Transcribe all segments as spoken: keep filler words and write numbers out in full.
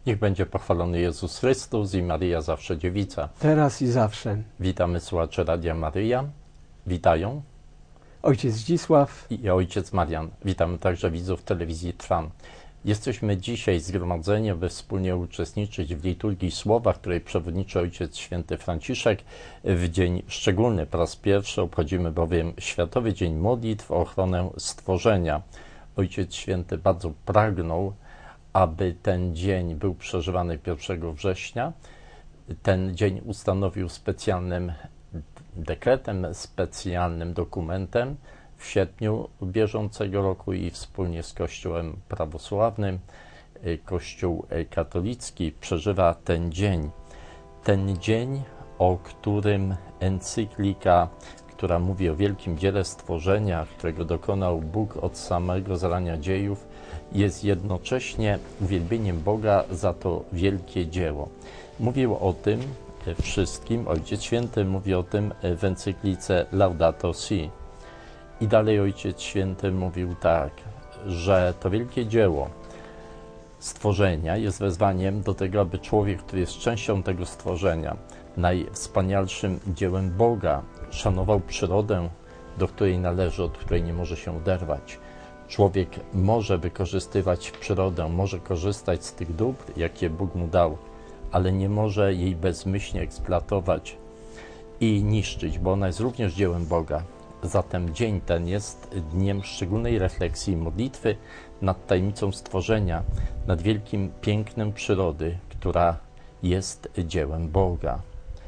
Niech będzie pochwalony Jezus Chrystus i Maryja zawsze dziewica. Teraz i zawsze. Witamy słuchacze Radia Maryja. Witają Ojciec Zdzisław i ojciec Marian. Witamy także widzów telewizji Trwam. Jesteśmy dzisiaj zgromadzeni, by wspólnie uczestniczyć w liturgii słowa, której przewodniczy ojciec święty Franciszek w dzień szczególny. Po raz pierwszy obchodzimy bowiem Światowy Dzień Modlitw o ochronę stworzenia. Ojciec święty bardzo pragnął, aby ten dzień był przeżywany pierwszego września. Ten dzień ustanowił specjalnym dekretem, specjalnym dokumentem w sierpniu bieżącego roku i wspólnie z Kościołem prawosławnym, Kościół katolicki przeżywa ten dzień. Ten dzień, o którym encyklika, która mówi o wielkim dziele stworzenia, którego dokonał Bóg od samego zarania dziejów, jest jednocześnie uwielbieniem Boga za to wielkie dzieło. Mówił o tym wszystkim, Ojciec Święty mówi o tym w encyklice Laudato Si. I dalej Ojciec Święty mówił tak, że to wielkie dzieło stworzenia jest wezwaniem do tego, aby człowiek, który jest częścią tego stworzenia, najwspanialszym dziełem Boga, szanował przyrodę, do której należy, od której nie może się oderwać. Człowiek może wykorzystywać przyrodę, może korzystać z tych dóbr, jakie Bóg mu dał, ale nie może jej bezmyślnie eksploatować i niszczyć, bo ona jest również dziełem Boga. Zatem dzień ten jest dniem szczególnej refleksji i modlitwy nad tajemnicą stworzenia, nad wielkim pięknem przyrody, która jest dziełem Boga.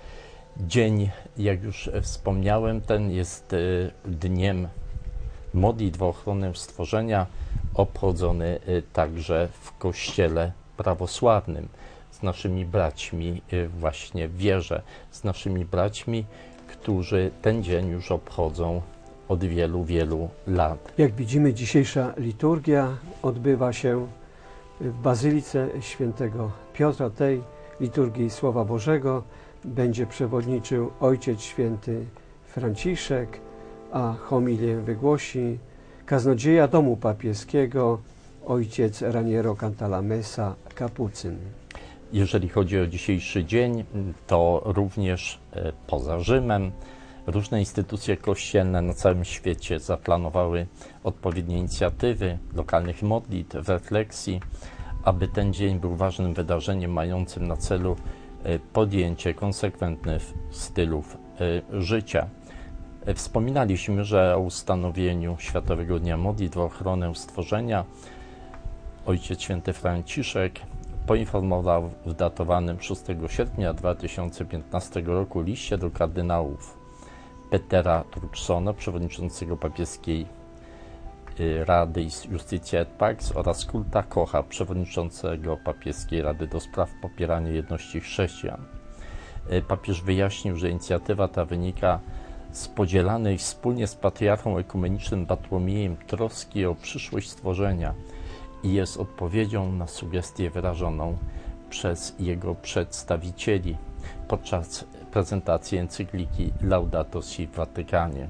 Dzień, jak już wspomniałem, ten jest dniem modlitw o ochronę stworzenia, obchodzony także w Kościele prawosławnym z naszymi braćmi właśnie w wierze, z naszymi braćmi, którzy ten dzień już obchodzą od wielu, wielu lat. Jak widzimy, dzisiejsza liturgia odbywa się w Bazylice Świętego Piotra. Tej liturgii Słowa Bożego będzie przewodniczył Ojciec Święty Franciszek, a homilię wygłosi kaznodzieja Domu Papieskiego, ojciec Raniero Cantalamessa, kapucyn. Jeżeli chodzi o dzisiejszy dzień, to również poza Rzymem różne instytucje kościelne na całym świecie zaplanowały odpowiednie inicjatywy lokalnych modlitw, refleksji, aby ten dzień był ważnym wydarzeniem mającym na celu podjęcie konsekwentnych stylów życia. Wspominaliśmy, że o ustanowieniu Światowego Dnia Modlitw o ochronę stworzenia Ojciec Święty Franciszek poinformował w datowanym szóstego sierpnia dwa tysiące piętnastego roku liście do kardynałów Petera Turksona, przewodniczącego papieskiej Rady Justitia et Pax, oraz Kulta Kocha, przewodniczącego papieskiej Rady do spraw popierania jedności chrześcijan. Papież wyjaśnił, że inicjatywa ta wynika z podzielanej wspólnie z patriarchą ekumenicznym Bartłomiejem troski o przyszłość stworzenia i jest odpowiedzią na sugestię wyrażoną przez jego przedstawicieli podczas prezentacji encykliki Laudato Si w Watykanie.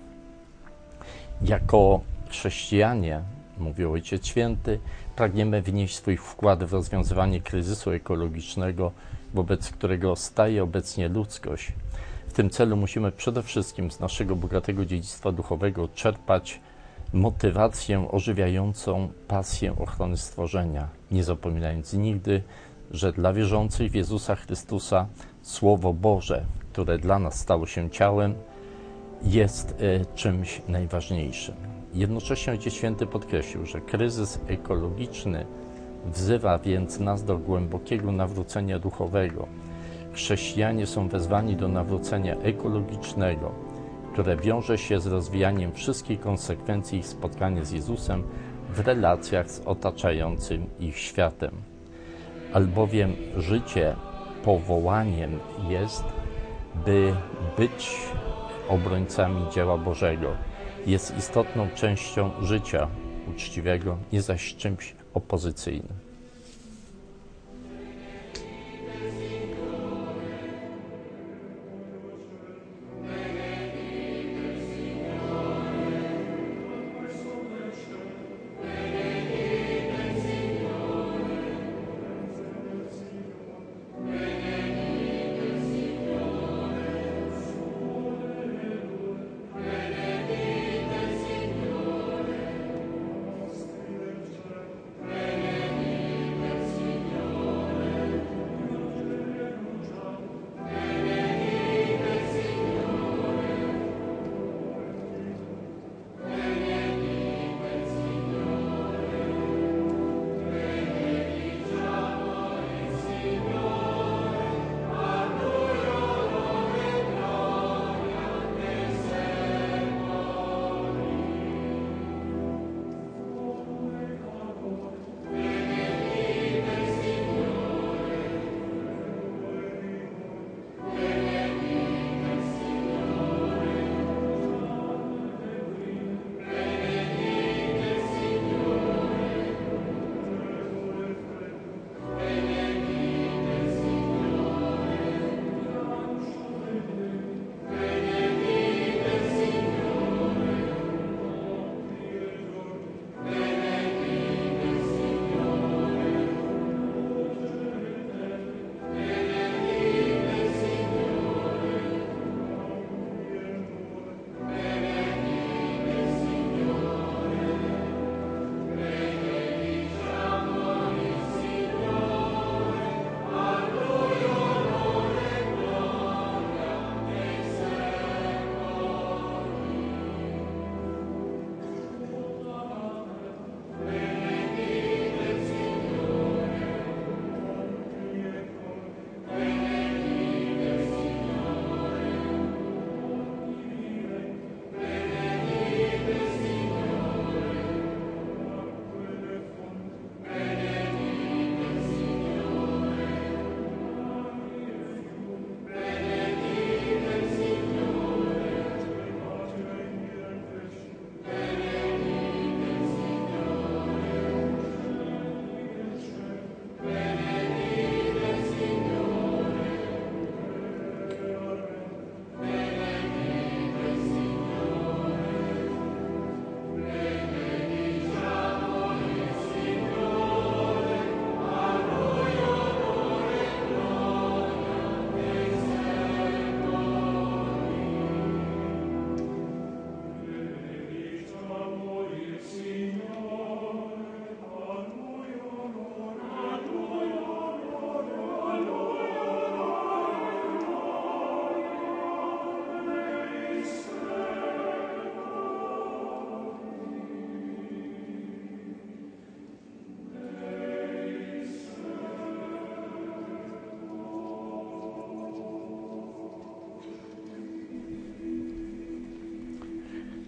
Jako chrześcijanie, mówił Ojciec Święty, pragniemy wnieść swój wkład w rozwiązywanie kryzysu ekologicznego, wobec którego staje obecnie ludzkość. W tym celu musimy przede wszystkim z naszego bogatego dziedzictwa duchowego czerpać motywację ożywiającą pasję ochrony stworzenia, nie zapominając nigdy, że dla wierzących w Jezusa Chrystusa Słowo Boże, które dla nas stało się ciałem, jest y, czymś najważniejszym. Jednocześnie Ojciec Święty podkreślił, że kryzys ekologiczny wzywa więc nas do głębokiego nawrócenia duchowego. Chrześcijanie są wezwani do nawrócenia ekologicznego, które wiąże się z rozwijaniem wszystkich konsekwencji ich spotkania z Jezusem w relacjach z otaczającym ich światem. Albowiem życie powołaniem jest, by być obrońcami dzieła Bożego. Jest istotną częścią życia uczciwego, nie zaś czymś opozycyjnym.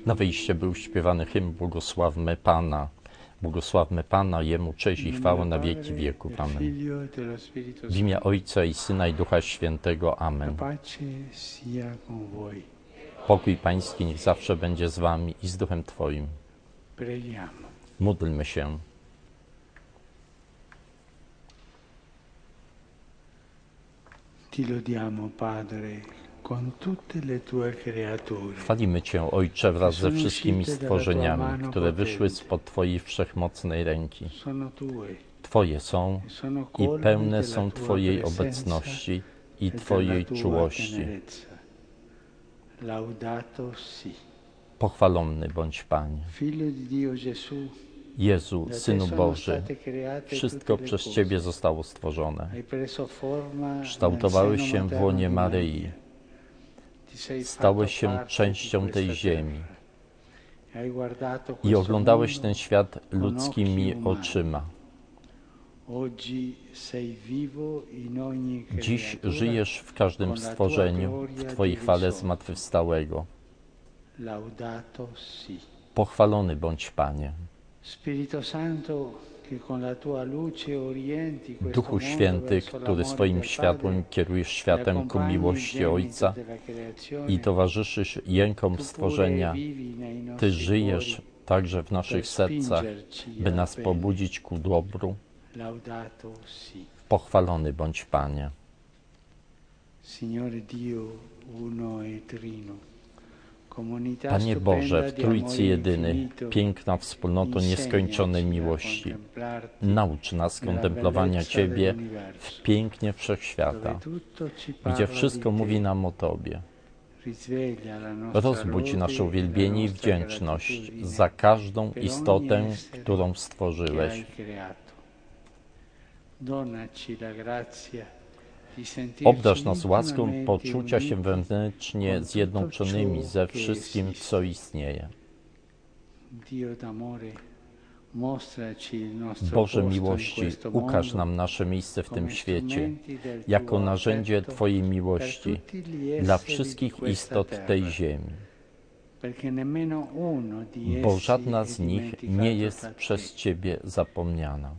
Na wyjście był śpiewany hymn Błogosławmy Pana. Błogosławmy Pana, Jemu cześć i chwała na wieki wieków. Amen. W imię Ojca i Syna i Ducha Świętego. Amen. Pokój Pański niech zawsze będzie z wami i z Duchem Twoim. Módlmy się. Ti lodiamo, Padre, con tutte le tue creature. Chwalimy Cię, Ojcze, wraz ze wszystkimi stworzeniami, które wyszły spod Twojej wszechmocnej ręki. Twoje są i pełne są Twojej obecności i Twojej czułości. Pochwalony bądź Panie. Jezu, Synu Boży, wszystko przez Ciebie zostało stworzone. Kształtowałeś się w łonie Maryi. Stałeś się częścią tej ziemi i oglądałeś ten świat ludzkimi oczyma. Dziś żyjesz w każdym stworzeniu, w Twojej chwale zmartwychwstałego. Pochwalony bądź Panie. Duchu Święty, który swoim światłem kierujesz światem ku miłości Ojca i towarzyszysz jękom stworzenia, Ty żyjesz także w naszych sercach, by nas pobudzić ku dobru. Pochwalony bądź Panie. Panie Boże, w Trójcy Jedyny, piękna wspólnoto nieskończonej miłości, naucz nas kontemplowania Ciebie w pięknie wszechświata, gdzie wszystko mówi nam o Tobie. Rozbudź nasze uwielbienie i wdzięczność za każdą istotę, którą stworzyłeś. Obdarz nas łaską poczucia się wewnętrznie zjednoczonymi ze wszystkim, co istnieje. Boże miłości, ukaż nam nasze miejsce w tym świecie jako narzędzie Twojej miłości dla wszystkich istot tej ziemi, bo żadna z nich nie jest przez Ciebie zapomniana.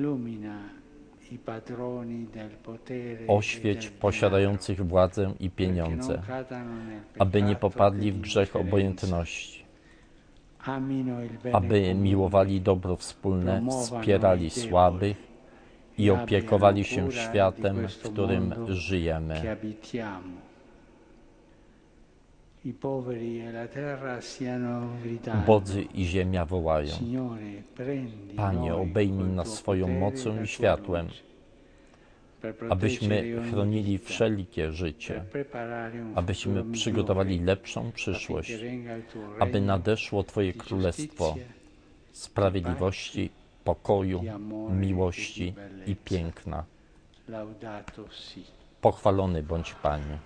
Oświeć posiadających władzę i pieniądze, aby nie popadli w grzech obojętności, aby miłowali dobro wspólne, wspierali słabych i opiekowali się światem, w którym żyjemy. Ubodzy i ziemia wołają: Panie, obejmij nas swoją mocą i światłem, abyśmy chronili wszelkie życie, abyśmy przygotowali lepszą przyszłość, aby nadeszło Twoje królestwo sprawiedliwości, pokoju, miłości i piękna. Pochwalony bądź Panie.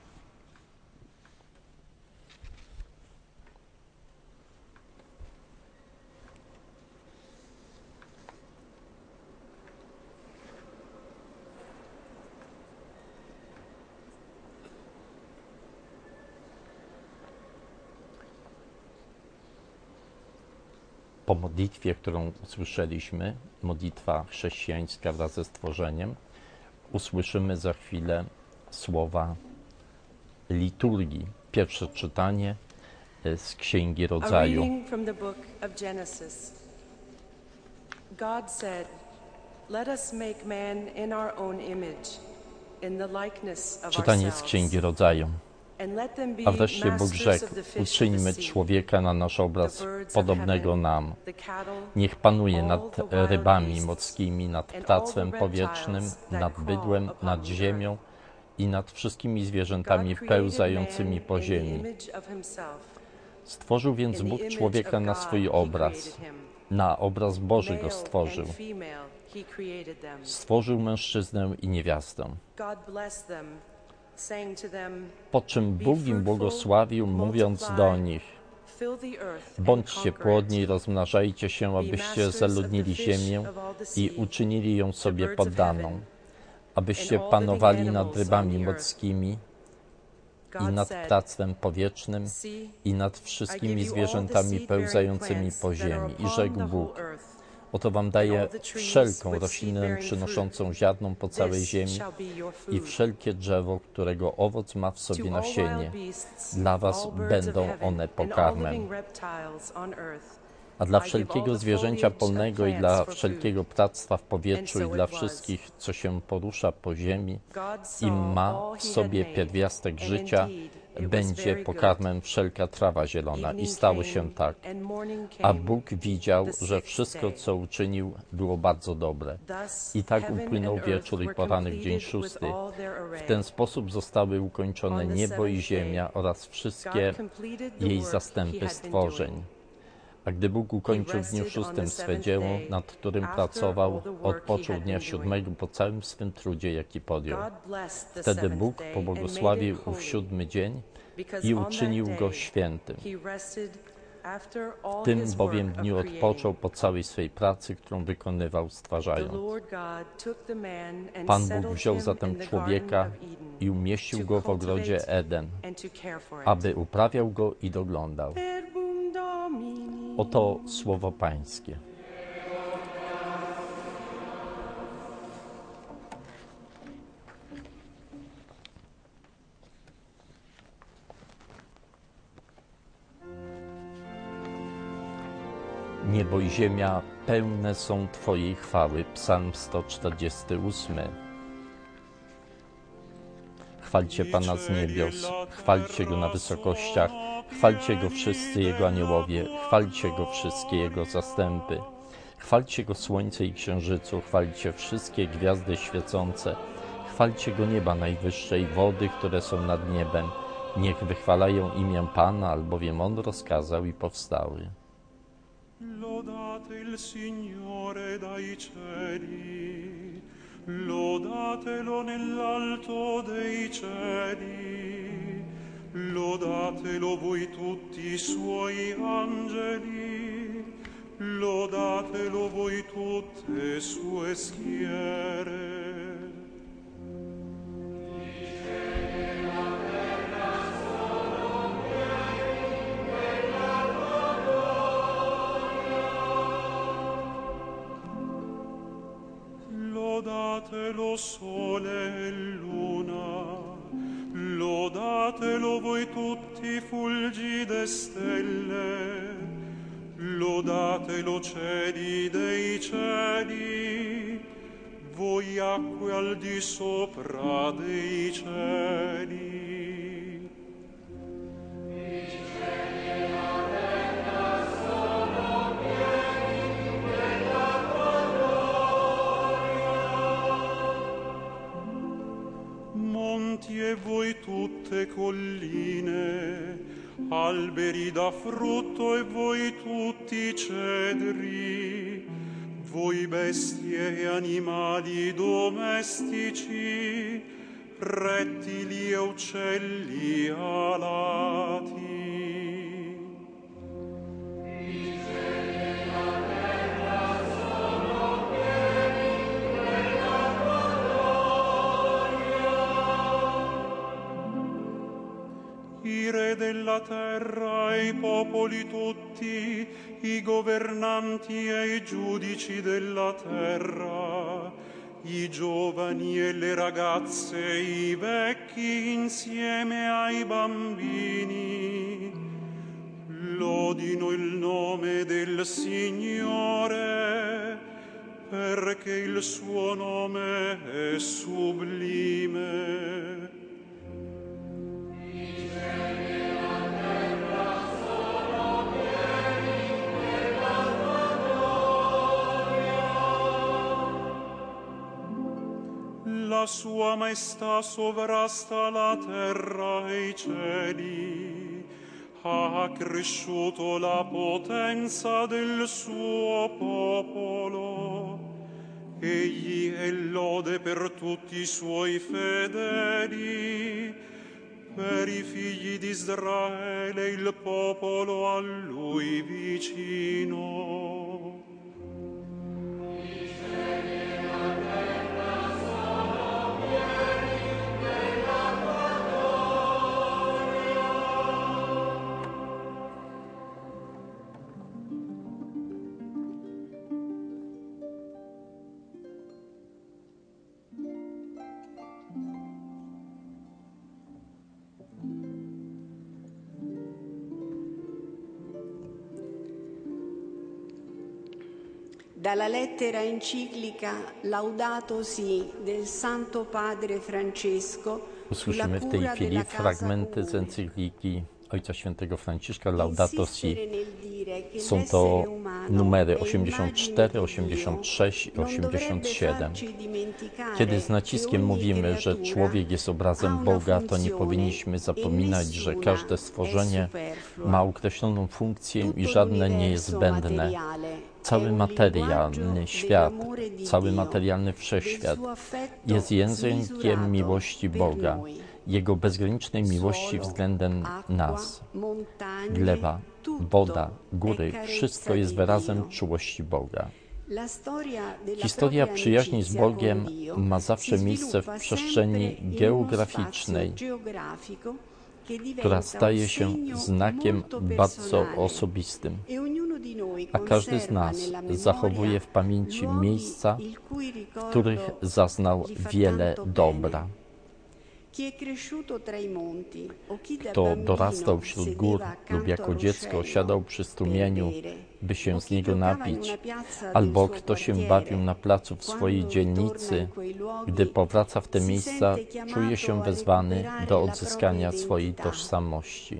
Po modlitwie, którą usłyszeliśmy, modlitwa chrześcijańska wraz ze stworzeniem, usłyszymy za chwilę słowa liturgii. Pierwsze czytanie z Księgi Rodzaju. A reading from the book of Genesis. God said, "Let us make man in our own image, in the likeness of Czytanie z Księgi Rodzaju. A wreszcie Bóg rzekł: uczyńmy człowieka na nasz obraz, podobnego nam. Niech panuje nad rybami morskimi, nad ptactwem powietrznym, nad bydłem, nad ziemią i nad wszystkimi zwierzętami pełzającymi po ziemi. Stworzył więc Bóg człowieka na swój obraz. Na obraz Boży go stworzył. Stworzył mężczyznę i niewiastę. Po czym Bóg im błogosławił, mówiąc do nich: bądźcie płodni i rozmnażajcie się, abyście zaludnili ziemię i uczynili ją sobie poddaną, abyście panowali nad rybami morskimi, i nad ptactwem powietrznym, i nad wszystkimi zwierzętami pełzającymi po ziemi. I rzekł Bóg: oto wam daję wszelką roślinę przynoszącą ziarno po całej ziemi i wszelkie drzewo, którego owoc ma w sobie nasienie. Dla was będą one pokarmem. A dla wszelkiego zwierzęcia polnego i dla wszelkiego ptactwa w powietrzu i dla wszystkich, co się porusza po ziemi i ma w sobie pierwiastek życia, będzie pokarmem wszelka trawa zielona. I stało się tak. A Bóg widział, że wszystko, co uczynił, było bardzo dobre. I tak upłynął wieczór i poranek, dzień szósty. W ten sposób zostały ukończone niebo i ziemia oraz wszystkie jej zastępy stworzeń. A gdy Bóg ukończył w dniu szóstym swe dzieło, nad którym pracował, odpoczął dnia siódmego po całym swym trudzie, jaki podjął. Wtedy Bóg pobłogosławił ów siódmy dzień i uczynił go świętym. W tym bowiem dniu odpoczął po całej swej pracy, którą wykonywał, stwarzając. Pan Bóg wziął zatem człowieka i umieścił go w ogrodzie Eden, aby uprawiał go i doglądał. Oto słowo Pańskie. Niebo i ziemia pełne są Twojej chwały. Psalm sto czterdziesty ósmy. Chwalcie Pana z niebios, chwalcie Go na wysokościach, chwalcie Go wszyscy Jego aniołowie, chwalcie Go wszystkie Jego zastępy. Chwalcie Go słońce i księżycu, chwalcie wszystkie gwiazdy świecące, chwalcie Go nieba najwyższe i wody, które są nad niebem. Niech wychwalają imię Pana, albowiem On rozkazał i powstały. Lodate il Signore dai cieli, lodatelo nell'alto dei cieli, lodatelo voi tutti i suoi angeli, lodatelo voi tutte sue schiere. Lodatelo sole e luna, lodatelo voi tutti fulgide stelle, lodatelo cieli dei cieli, voi acque al di sopra dei cieli. Monti e voi tutte colline, alberi da frutto e voi tutti cedri, voi bestie e animali domestici, rettili e uccelli alati. I re della terra e i popoli tutti, i governanti e i giudici della terra, i giovani e le ragazze, i vecchi insieme ai bambini, lodino il nome del Signore, perché il suo nome è sublime. La sua maestà sovrasta la terra e i cieli, ha accresciuto la potenza del suo popolo. Egli è lode per tutti i suoi fedeli, per i figli di Israele, il popolo a lui vicino. Dalla lettera enciclica Laudato Si del Santo Padre Francesco Usłyszymy w tej chwili fragmenty z encykliki Ojca Świętego Franciszka Laudato Si. Są to numery osiemdziesiąt cztery, osiemdziesiąt sześć i osiemdziesiąt siedem. Kiedy z naciskiem mówimy, że człowiek jest obrazem Boga, to nie powinniśmy zapominać, że każde stworzenie ma określoną funkcję i żadne nie jest zbędne. Cały materialny świat, cały materialny wszechświat jest językiem miłości Boga, Jego bezgranicznej miłości względem nas. Gleba, woda, góry, wszystko jest wyrazem czułości Boga. Historia przyjaźni z Bogiem ma zawsze miejsce w przestrzeni geograficznej, która staje się znakiem bardzo osobistym, a każdy z nas zachowuje w pamięci miejsca, w których zaznał wiele dobra. Kto dorastał wśród gór lub jako dziecko siadał przy strumieniu, by się z niego napić, albo kto się bawił na placu w swojej dzielnicy, gdy powraca w te miejsca, czuje się wezwany do odzyskania swojej tożsamości.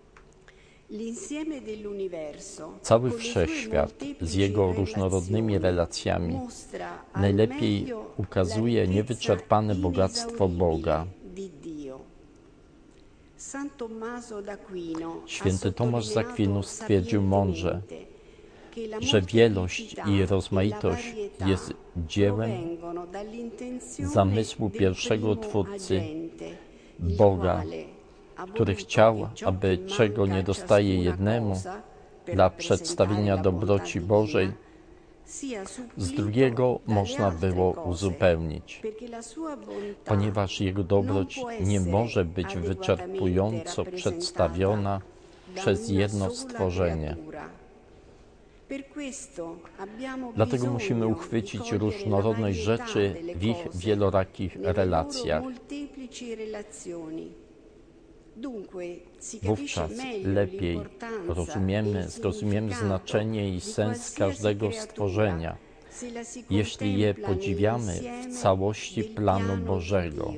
Cały wszechświat z jego różnorodnymi relacjami najlepiej ukazuje niewyczerpane bogactwo Boga. Święty Tomasz z Akwinu stwierdził mądrze, że wielość i rozmaitość jest dziełem zamysłu pierwszego Twórcy, Boga, który chciał, aby czego nie dostaje jednemu dla przedstawienia dobroci Bożej, z drugiego można było uzupełnić, ponieważ Jego dobroć nie może być wyczerpująco przedstawiona przez jedno stworzenie. Dlatego musimy uchwycić różnorodność rzeczy w ich wielorakich relacjach. Wówczas lepiej rozumiemy, zrozumiemy znaczenie i sens każdego stworzenia, jeśli je podziwiamy w całości planu Bożego.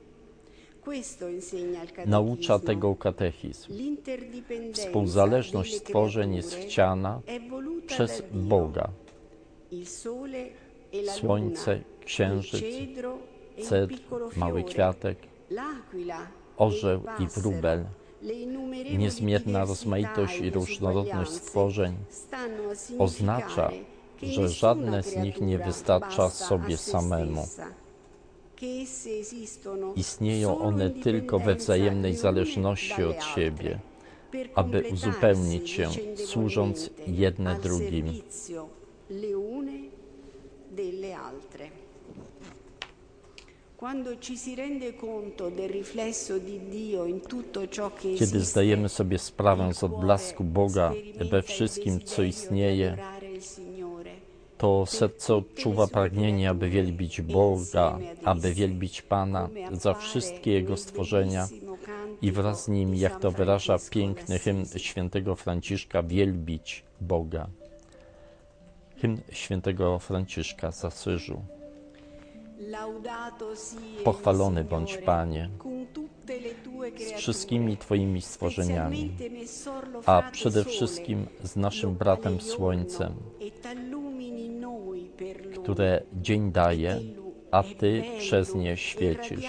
Naucza tego katechizm. Współzależność stworzeń jest chciana przez Boga. Słońce, księżyc, cedr, mały kwiatek, orzeł i wróbel, niezmierna rozmaitość i różnorodność stworzeń oznacza, że żadne z nich nie wystarcza sobie samemu. Istnieją one tylko we wzajemnej zależności od siebie, aby uzupełnić się, służąc jedne drugim. Kiedy zdajemy sobie sprawę z odblasku Boga we wszystkim, co istnieje, to serce odczuwa pragnienie, aby wielbić Boga, aby wielbić Pana za wszystkie Jego stworzenia i wraz z nim, jak to wyraża piękny hymn świętego Franciszka, wielbić Boga. Hymn świętego Franciszka z Asyżu. Pochwalony bądź, Panie, z wszystkimi Twoimi stworzeniami, a przede wszystkim z naszym bratem Słońcem, które dzień daje, a Ty przez nie świecisz.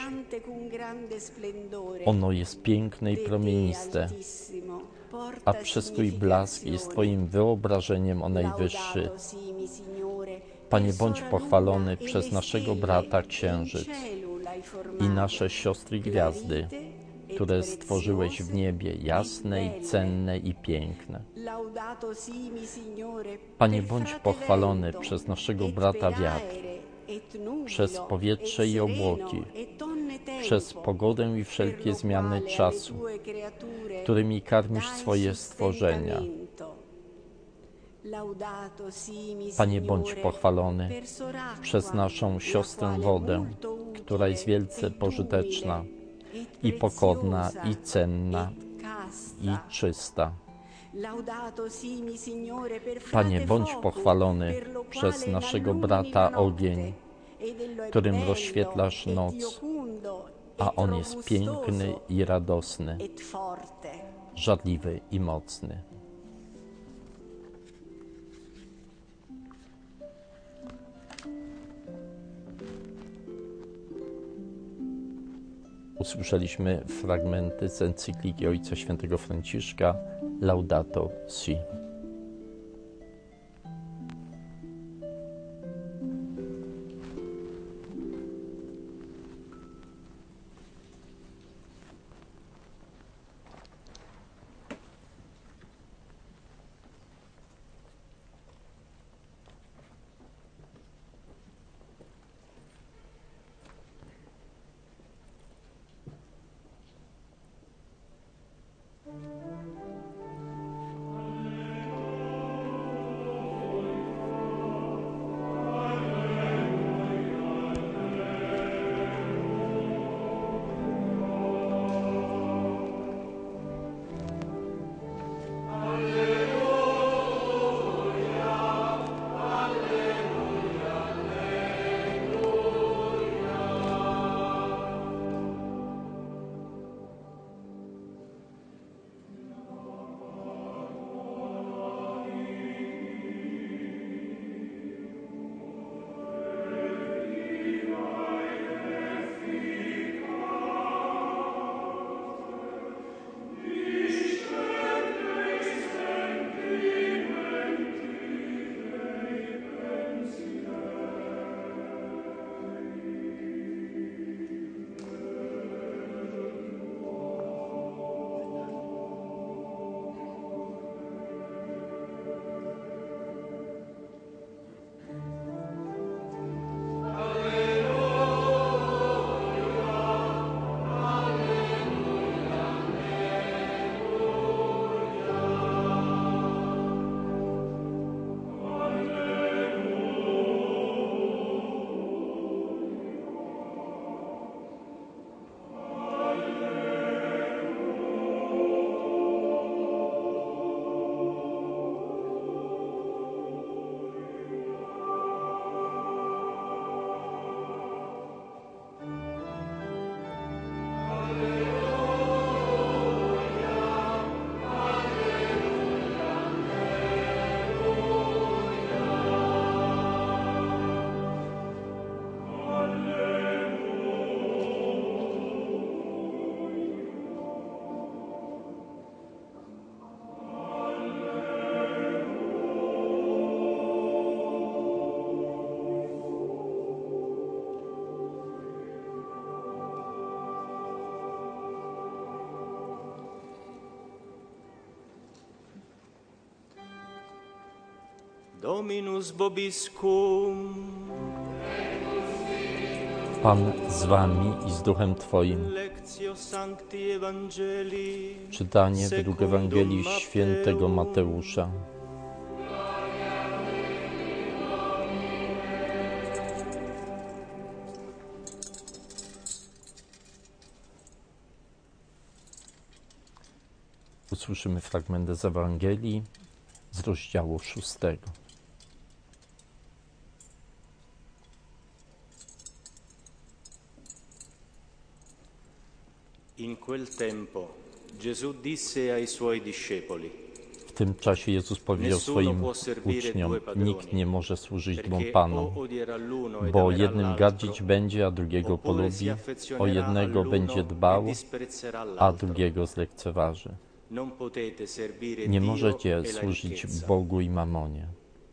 Ono jest piękne i promieniste, a przez Twój blask jest Twoim wyobrażeniem o najwyższy. Panie, bądź pochwalony przez naszego brata Księżyc i nasze siostry gwiazdy, które stworzyłeś w niebie, jasne i cenne i piękne. Panie, bądź pochwalony przez naszego brata wiatr, przez powietrze i obłoki, przez pogodę i wszelkie zmiany czasu, którymi karmisz swoje stworzenia. Panie, bądź pochwalony przez naszą siostrę wodę, która jest wielce pożyteczna i pokorna, i cenna, i czysta. Panie, bądź pochwalony przez naszego brata ogień, którym rozświetlasz noc, a on jest piękny i radosny, żarliwy i mocny. Usłyszeliśmy fragmenty z encykliki Ojca Świętego Franciszka Laudato Si. Dominus vobiscum. Pan z wami i z duchem Twoim. Czytanie według Ewangelii Świętego Mateusza. Usłyszymy fragmenty z Ewangelii z rozdziału szóstego. In quel tempo Gesù disse ai suoi discepoli: W tym czasie Jezus powiedział swoim uczniom: nikt nie może służyć dwom panom, bo jednym gardzić będzie, a drugiego polubi, o jednego będzie dbał, a drugiego zlekceważy. Nie możecie służyć Bogu i mamonie.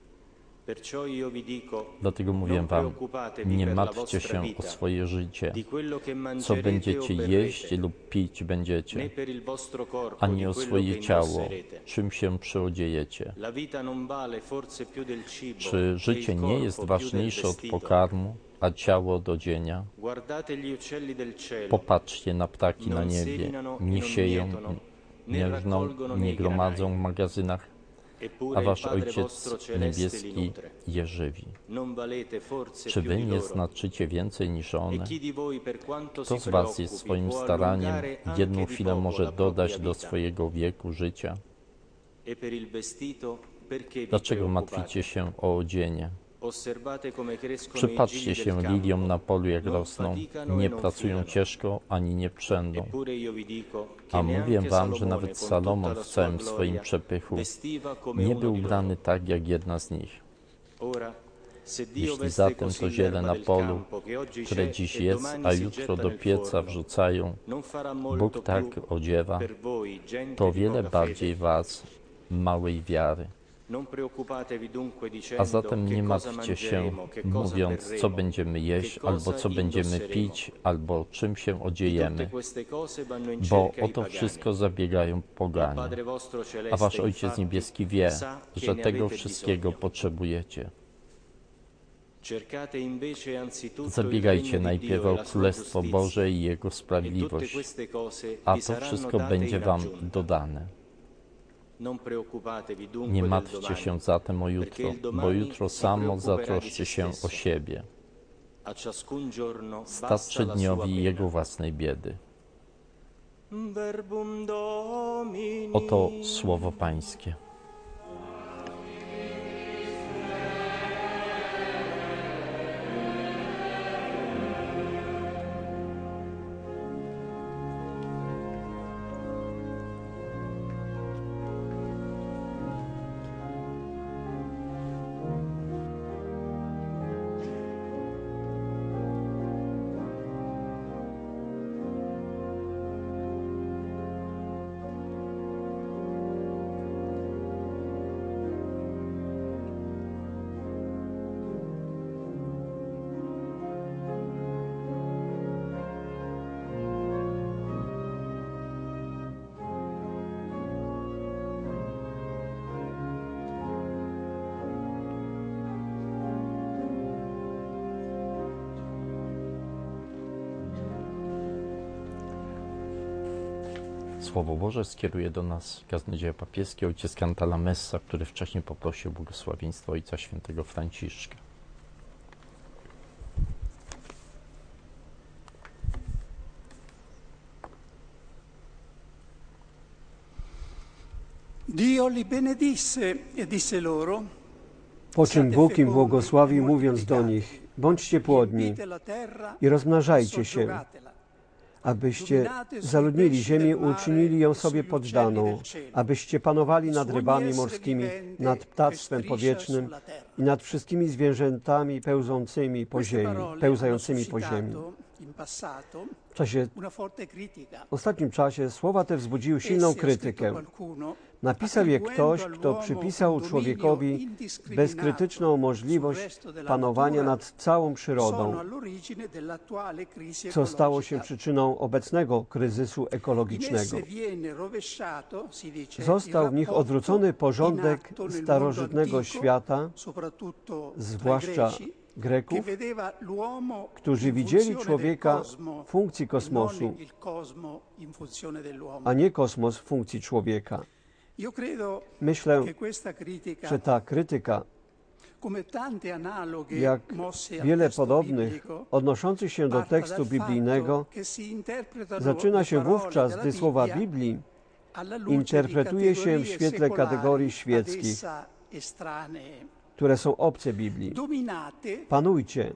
Dlatego mówię wam, nie martwcie się o swoje życie, co będziecie jeść lub pić będziecie, ani o swoje ciało, czym się przyodziejecie. Czy życie nie jest ważniejsze od pokarmu, a ciało od odzienia? Popatrzcie na ptaki na niebie, nie sieją, nie żną, nie gromadzą w magazynach, a wasz Ojciec Niebieski je żywi. Czy wy nie znaczycie więcej niż one? Kto z was jest swoim staraniem jedną chwilę może dodać do swojego wieku życia? E per il vestito perché vi Dlaczego preoccupate? martwicie się o odzienie? Osservate come crescono i Przypatrzcie gigli się del liliom campo. na polu, jak Non rosną. faticano e Nie non pracują filano. ciężko, ani nie przędą. Eppure io vi dico che A mówię neanche wam, że Salomone nawet con Salomon tutta la w sua całym swoim gloria przepychu vestiva come nie uno był di ubrany loro. tak, jak jedna z nich. Ora, se Dio Jeśli veste zatem così to ziele l'erba na del polu, campo che oggi które c'è dziś e jest, domani a si jutro getta do nel pieca forno, wrzucają, non farà molto Bóg tak più odziewa, per voi, gente to di wiele poca bardziej fede. was, małej wiary. Non preoccupatevi dunque A dicendo zatem che nie cosa martwcie się, mangeremo, che cosa mówiąc, co berremo, będziemy jeść, che cosa albo co będziemy indosseremo. pić, albo czym się Di tutte odziejemy, queste cose vanno in bo cerca o i to pagani. wszystko zabiegają Il poganie. Padre vostro A celeste wasz Ojciec infatti Niebieski wie, sa che że ne tego avete wszystkiego bisogno. potrzebujecie. Cercate invece anzitutto il Zabiegajcie regno di najpierw Dio e o la sua Królestwo giustizia, Boże i Jego e tutte sprawiedliwość, queste cose a vi to saranno wszystko date będzie in wam aggiunta. dodane. Non preoccupatevi dunque Nie del martwcie domani, się zatem o perché jutro, il bo domani jutro si samo preoccuperà di zatroszczy se się o stesso. siebie. A ciascun giorno basta Starczy la sua dniowi pena. jego własnej biedy. Verbum Domini. Oto słowo Pańskie. Słowo Boże skieruje do nas kaznodzieja papieski ojciec Cantalamessa, który wcześniej poprosił błogosławieństwo Ojca Świętego Franciszka. Dio li benedisse e disse loro: Po czym Bóg im błogosławił, mówiąc do nich: bądźcie płodni i rozmnażajcie się, abyście zaludnili ziemię, uczynili ją sobie poddaną, abyście panowali nad rybami morskimi, nad ptactwem powietrznym i nad wszystkimi zwierzętami pełzącymi po ziemi, pełzającymi po ziemi. W czasie, w ostatnim czasie słowa te wzbudziły silną krytykę. Napisał je ktoś, kto przypisał człowiekowi bezkrytyczną możliwość panowania nad całą przyrodą, co stało się przyczyną obecnego kryzysu ekologicznego. Został w nich odwrócony porządek starożytnego świata, zwłaszcza Greków, którzy widzieli człowieka w funkcji kosmosu, a nie kosmos w funkcji człowieka. Myślę, że ta krytyka, jak wiele podobnych odnoszących się do tekstu biblijnego, zaczyna się wówczas, gdy słowa Biblii interpretuje się w świetle kategorii świeckich, które są obce Biblii. Panujcie.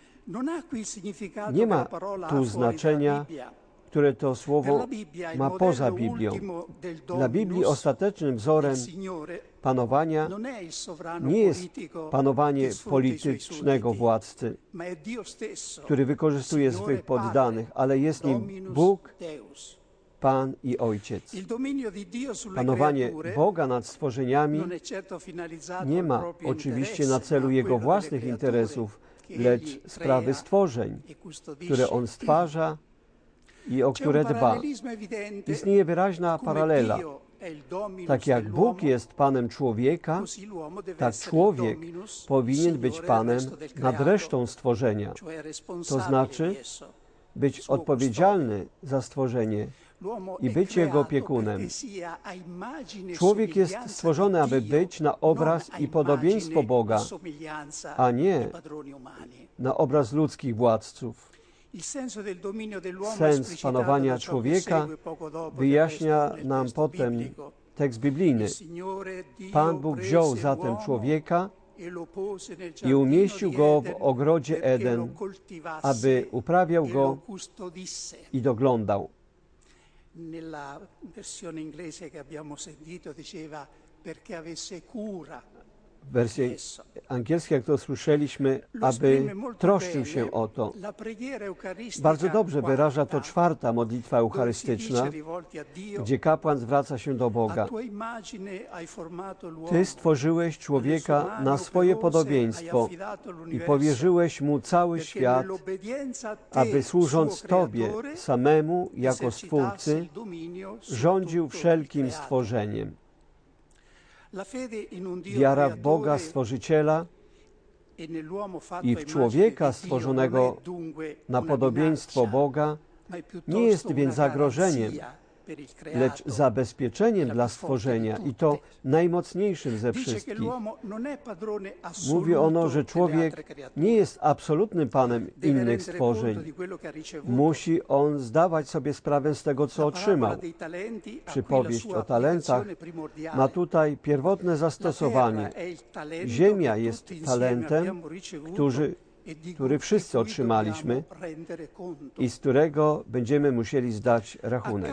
Nie ma tu znaczenia, które to słowo ma poza Biblią. Dla Biblii ostatecznym wzorem panowania nie jest panowanie politycznego władcy, który wykorzystuje swych poddanych, ale jest nim Bóg, Pan i Ojciec. Panowanie Boga nad stworzeniami nie ma oczywiście na celu Jego własnych interesów, lecz sprawy stworzeń, które On stwarza i o które dba. Istnieje wyraźna paralela. Tak jak Bóg jest Panem człowieka, tak człowiek powinien być Panem nad resztą stworzenia. To znaczy być odpowiedzialny za stworzenie i być jego opiekunem. Człowiek jest stworzony, aby być na obraz i podobieństwo Boga, a nie na obraz ludzkich władców. Sens panowania człowieka wyjaśnia nam potem tekst biblijny. Pan Bóg wziął zatem człowieka i umieścił go w ogrodzie Eden, aby uprawiał go i doglądał. Nella versione inglese che abbiamo sentito diceva perché avesse cura. W wersji angielskiej, jak to słyszeliśmy, aby troszczył się o to. Bardzo dobrze wyraża to czwarta modlitwa eucharystyczna, gdzie kapłan zwraca się do Boga. Ty stworzyłeś człowieka na swoje podobieństwo i powierzyłeś mu cały świat, aby służąc Tobie samemu jako Stwórcy, rządził wszelkim stworzeniem. Wiara w Boga Stworzyciela i w człowieka stworzonego na podobieństwo Boga nie jest więc zagrożeniem, lecz zabezpieczeniem dla stworzenia i to najmocniejszym ze wszystkich. Mówi ono, że człowiek nie jest absolutnym panem innych stworzeń. Musi on zdawać sobie sprawę z tego, co otrzymał. Przypowieść o talentach ma tutaj pierwotne zastosowanie. Ziemia jest talentem, który który wszyscy otrzymaliśmy i z którego będziemy musieli zdać rachunek.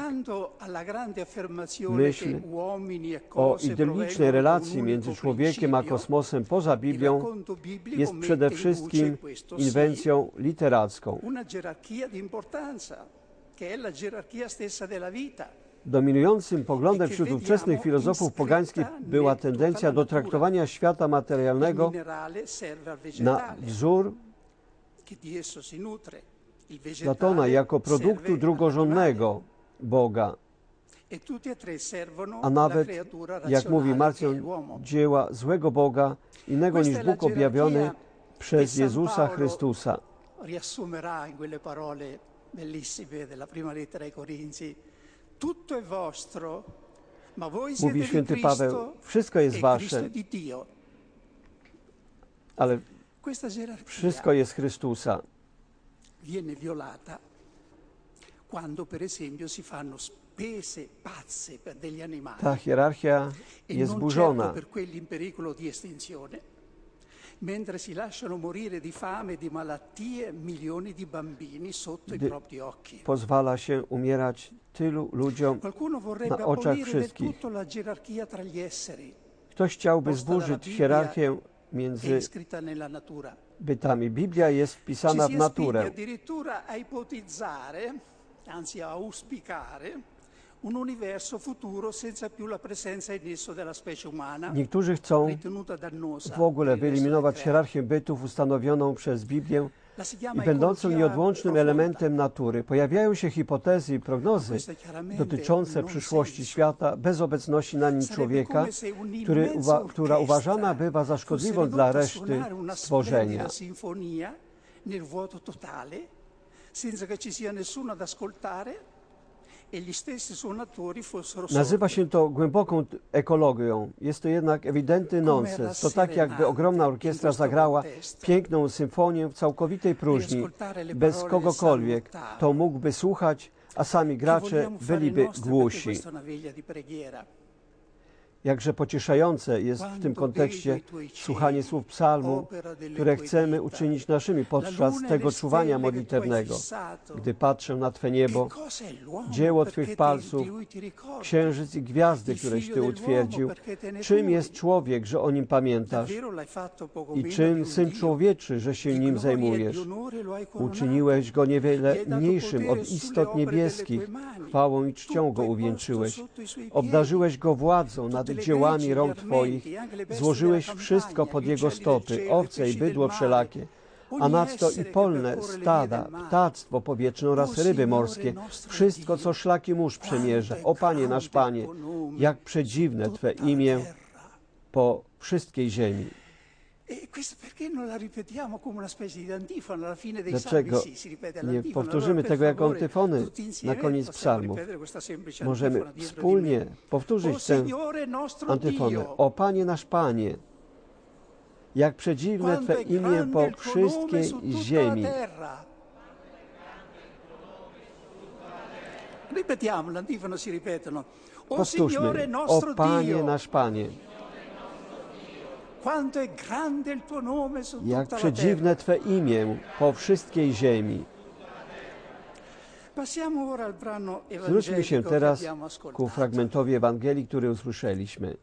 Myśl o idyllicznej relacji między człowiekiem a kosmosem poza Biblią jest przede wszystkim inwencją literacką. Dominującym poglądem wśród ówczesnych filozofów pogańskich była tendencja do traktowania świata materialnego na wzór Platona jako produktu drugorzędnego Boga, a nawet, jak mówi Marcion, dzieła złego Boga, innego niż Bóg objawiony przez Jezusa Chrystusa. Mówi święty Paweł, wszystko jest wasze, ale wszystko jest Chrystusa. Ta hierarchia jest burzona. Mentre si lasciano morire di fame e di malattie milioni di bambini sotto i propri occhi. Pozwala się umierać tylu ludziom na oczach wszystkich. Ktoś chciałby zburzyć hierarchię między bytami. Biblia jest wpisana w naturę. Un universo futuro senza più la presenza in esso della specie umana. Niektórzy chcą w ogóle wyeliminować hierarchię bytów ustanowioną przez Biblię i będącą nieodłącznym elementem natury. Pojawiają się hipotezy i prognozy dotyczące przyszłości świata bez obecności na nim człowieka, który uwa która uważana bywa za szkodliwą dla reszty stworzenia. Nazywa się to głęboką ekologią. Jest to jednak ewidentny nonsens. To tak, jakby ogromna orkiestra zagrała piękną symfonię w całkowitej próżni, bez kogokolwiek, kto mógłby słuchać, a sami gracze byliby głusi. Jakże pocieszające jest w tym kontekście słuchanie słów psalmu, które chcemy uczynić naszymi podczas tego czuwania modlitewnego. Gdy patrzę na Twe niebo, dzieło Twych palców, księżyc i gwiazdy, któreś Ty utwierdził, czym jest człowiek, że o nim pamiętasz i czym Syn Człowieczy, że się nim zajmujesz. Uczyniłeś go niewiele mniejszym od istot niebieskich, chwałą i czcią go uwieńczyłeś. Obdarzyłeś go władzą nad dziełami rąk Twoich, złożyłeś wszystko pod Jego stopy, owce i bydło wszelakie, a nadto i polne stada, ptactwo powietrzne oraz ryby morskie, wszystko, co szlaki mórz przemierza. O Panie nasz Panie, jak przedziwne Twe imię po wszystkiej ziemi. Dlaczego nie powtórzymy tego jako antyfony na koniec psalmów? Możemy wspólnie powtórzyć tę antyfonę. O Panie nasz Panie, jak przedziwne Twe imię po wszystkiej ziemi. Ripetiamo, l'antifona si ripetono. Powtórzmy, o Panie nasz Panie, jak przedziwne Twe imię po wszystkiej ziemi. Zwróćmy się teraz ku fragmentowi Ewangelii, który usłyszeliśmy.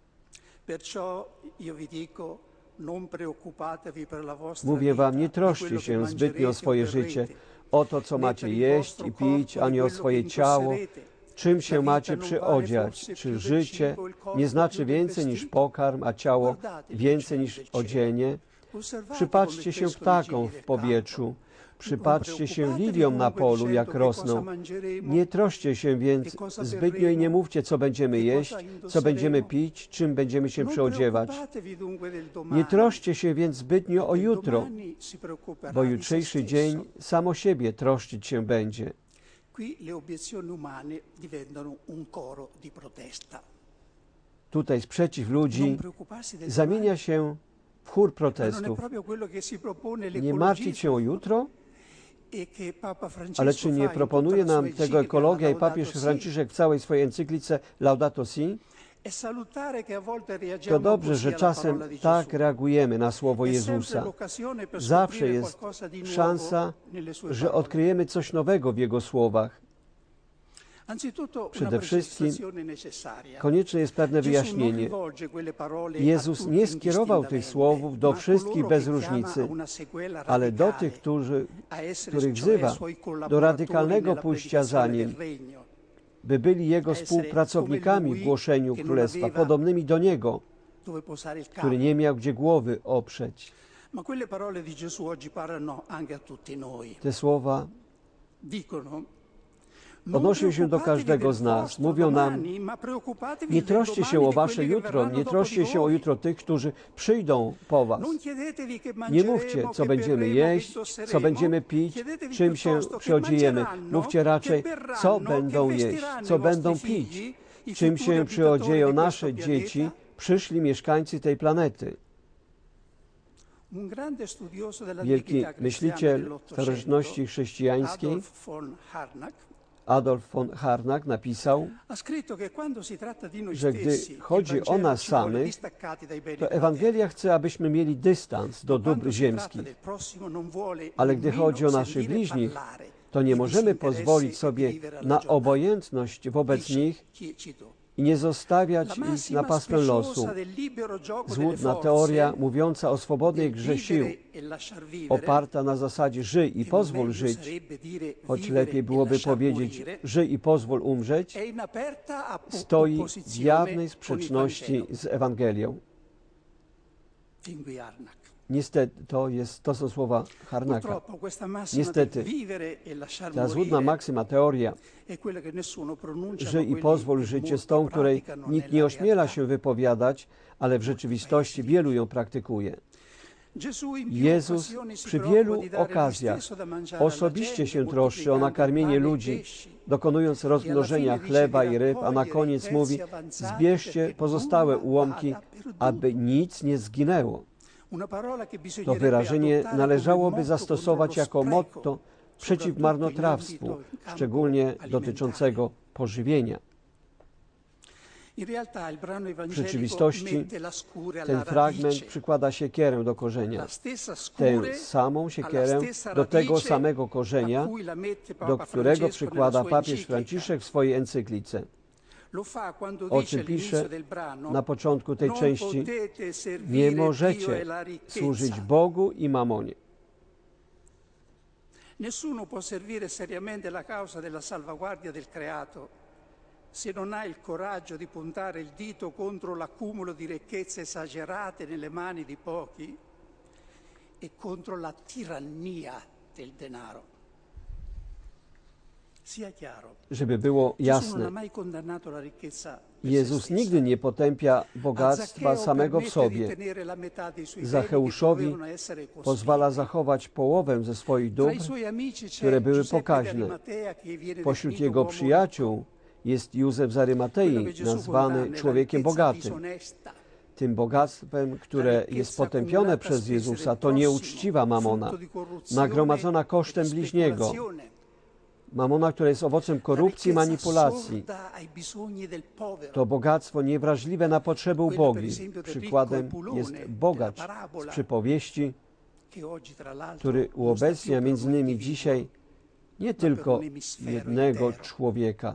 Mówię wam, nie troszcie się zbytnio o swoje życie, o to, co macie jeść i pić, ani o swoje ciało, czym się macie przyodziać. Czy życie nie znaczy więcej niż pokarm, a ciało więcej niż odzienie? Przypatrzcie się ptakom w powietrzu, przypatrzcie się liliom na polu, jak rosną. Nie troszcie się więc zbytnio i nie mówcie, co będziemy jeść, co będziemy pić, czym będziemy się przyodziewać. Nie troszcie się więc zbytnio o jutro, bo jutrzejszy dzień sam o siebie troszczyć się będzie. Tutaj sprzeciw ludzi zamienia się w chór protestów. Nie martwić się o jutro? Ale czy nie proponuje nam tego ekologia i papież Franciszek w całej swojej encyklice Laudato Si? To dobrze, że czasem tak reagujemy na słowo Jezusa. Zawsze jest szansa, że odkryjemy coś nowego w Jego słowach. Przede wszystkim konieczne jest pewne wyjaśnienie. Jezus nie skierował tych słów do wszystkich bez różnicy, ale do tych, którzy, których wzywa do radykalnego pójścia za Nim, by byli Jego współpracownikami w głoszeniu Królestwa, podobnymi do Niego, który nie miał gdzie głowy oprzeć. Te słowa odnoszą się do każdego z nas. Mówią nam, nie troszcie się o wasze jutro, nie troszcie się o jutro tych, którzy przyjdą po was. Nie mówcie, co będziemy jeść, co będziemy pić, czym się przyodziejemy. Mówcie raczej, co będą jeść, co będą pić, czym się przyodzieją nasze dzieci, przyszli mieszkańcy tej planety. Wielki myśliciel starożytności chrześcijańskiej Adolf von Harnack napisał, że gdy chodzi o nas samych, to Ewangelia chce, abyśmy mieli dystans do dóbr ziemskich. Ale gdy chodzi o naszych bliźnich, to nie możemy pozwolić sobie na obojętność wobec nich i nie zostawiać ich na pastwę losu. Złudna teoria mówiąca o swobodnej grze sił, oparta na zasadzie żyj i pozwól żyć, choć lepiej byłoby powiedzieć żyj i pozwól umrzeć, stoi w jawnej sprzeczności z Ewangelią. Niestety, to, jest, to są słowa Harnacka. Niestety, ta złudna maksyma, teoria, żyj i pozwól żyć, jest tą, której nikt nie ośmiela się wypowiadać, ale w rzeczywistości wielu ją praktykuje. Jezus przy wielu okazjach osobiście się troszczy o nakarmienie ludzi, dokonując rozmnożenia chleba i ryb, a na koniec mówi, zbierzcie pozostałe ułomki, aby nic nie zginęło. To wyrażenie należałoby zastosować jako motto przeciw marnotrawstwu, szczególnie dotyczącego pożywienia. W rzeczywistości ten fragment przykłada siekierę do korzenia. Tę samą siekierę do tego samego korzenia, do którego przykłada papież Franciszek w swojej encyklice. O czym pisze na początku tej części, nie możecie służyć Bogu i mamonie. Nessuno può servire seriamente la causa della salvaguardia del creato se non ha il coraggio di puntare il dito contro l'accumulo di ricchezze esagerate nelle mani di pochi e contro la tirannia del denaro. Żeby było jasne, Jezus nigdy nie potępia bogactwa samego w sobie. Zacheuszowi pozwala zachować połowę ze swoich dóbr, które były pokaźne. Pośród jego przyjaciół jest Józef z Arymatei, nazwany człowiekiem bogatym. Tym bogactwem, które jest potępione przez Jezusa, to nieuczciwa mamona, nagromadzona kosztem bliźniego. Mamona, która jest owocem korupcji i manipulacji. To bogactwo niewrażliwe na potrzeby ubogich. Przykładem jest bogacz z przypowieści, który uobecnia między innymi dzisiaj nie tylko jednego człowieka,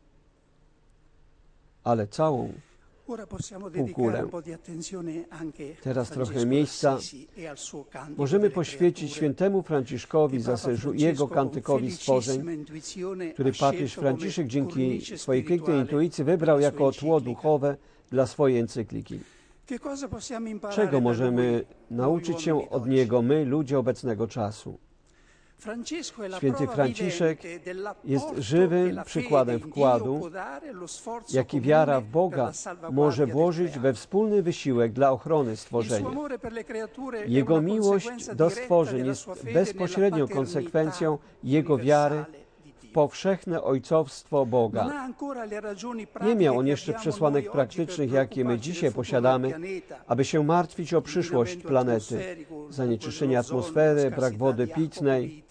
ale całą półkulę. Teraz trochę miejsca możemy poświęcić świętemu Franciszkowi z Asyżu i jego kantykowi stworzeń, który papież Franciszek dzięki swojej pięknej intuicji wybrał jako tło duchowe dla swojej encykliki. Czego możemy nauczyć się od niego my, ludzie obecnego czasu? Święty Franciszek jest żywym przykładem wkładu, jaki wiara w Boga może włożyć we wspólny wysiłek dla ochrony stworzenia. Jego miłość do stworzeń jest bezpośrednią konsekwencją Jego wiary w powszechne ojcowstwo Boga. Nie miał on jeszcze przesłanek praktycznych, jakie my dzisiaj posiadamy, aby się martwić o przyszłość planety, zanieczyszczenie atmosfery, brak wody pitnej.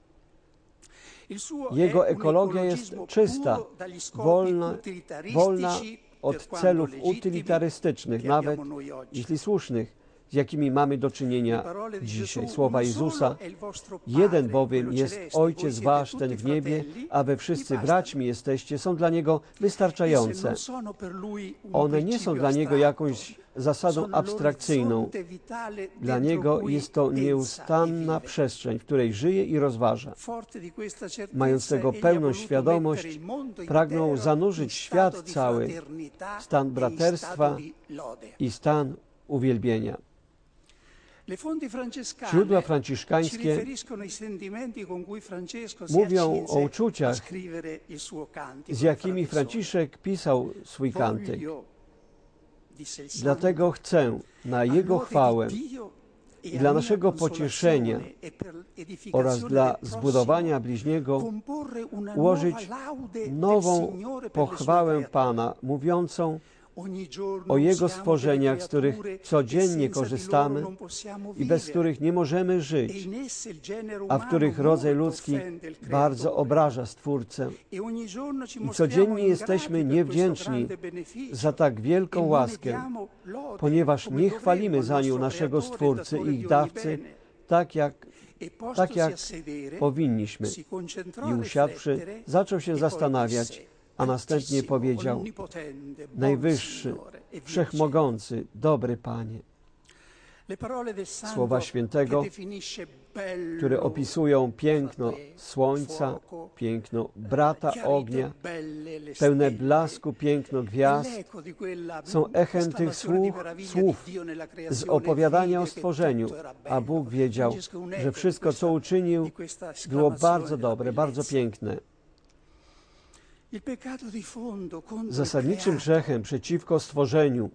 Jego ekologia jest czysta, wolna, wolna od celów utylitarystycznych, nawet jeśli słusznych, z jakimi mamy do czynienia dzisiaj. Słowa Jezusa: jeden bowiem jest Ojciec wasz, ten w niebie, a wy wszyscy braćmi jesteście, są dla Niego wystarczające. One nie są dla Niego jakąś zasadą abstrakcyjną. Dla Niego jest to nieustanna przestrzeń, w której żyje i rozważa. Mając tego pełną świadomość, pragnął zanurzyć świat cały w stan braterstwa i stan uwielbienia. Źródła franciszkańskie mówią o uczuciach, z jakimi Franciszek pisał swój kantyk. Dlatego chcę na Jego chwałę i dla naszego pocieszenia oraz dla zbudowania bliźniego ułożyć nową pochwałę Pana, mówiącą o Jego stworzeniach, z których codziennie korzystamy i bez których nie możemy żyć, a w których rodzaj ludzki bardzo obraża Stwórcę. I codziennie jesteśmy niewdzięczni za tak wielką łaskę, ponieważ nie chwalimy za nią naszego Stwórcy i ich dawcy tak jak, tak jak powinniśmy. I usiadłszy, zaczął się zastanawiać, a następnie powiedział: Najwyższy, Wszechmogący, dobry Panie. Słowa Świętego, które opisują piękno słońca, piękno brata ognia, pełne blasku piękno gwiazd, są echem tych słów, słów z opowiadania o stworzeniu, a Bóg wiedział, że wszystko, co uczynił, było bardzo dobre, bardzo piękne. Zasadniczym grzechem przeciwko stworzeniu,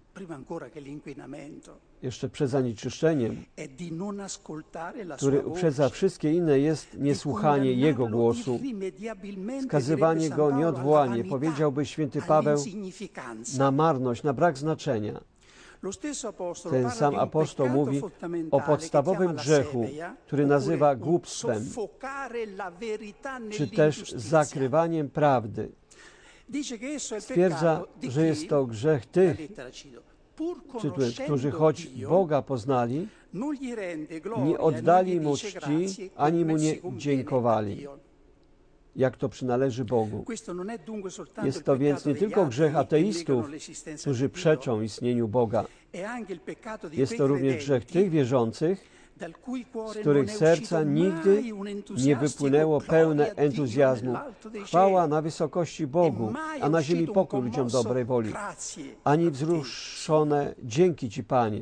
jeszcze przed zanieczyszczeniem, który uprzedza wszystkie inne, jest niesłuchanie Jego głosu, skazywanie Go nieodwołanie, powiedziałby święty Paweł, na marność, na brak znaczenia. Ten sam apostoł mówi o podstawowym grzechu, który nazywa głupstwem, czy też zakrywaniem prawdy. Stwierdza, że jest to grzech tych, którzy choć Boga poznali, nie oddali Mu czci, ani Mu nie dziękowali, jak to przynależy Bogu. Jest to więc nie tylko grzech ateistów, którzy przeczą istnieniu Boga. Jest to również grzech tych wierzących, z których serca nigdy nie wypłynęło pełne entuzjazmu. Chwała na wysokości Bogu, a na ziemi pokój ludziom dobrej woli. Ani wzruszone dzięki Ci, Panie.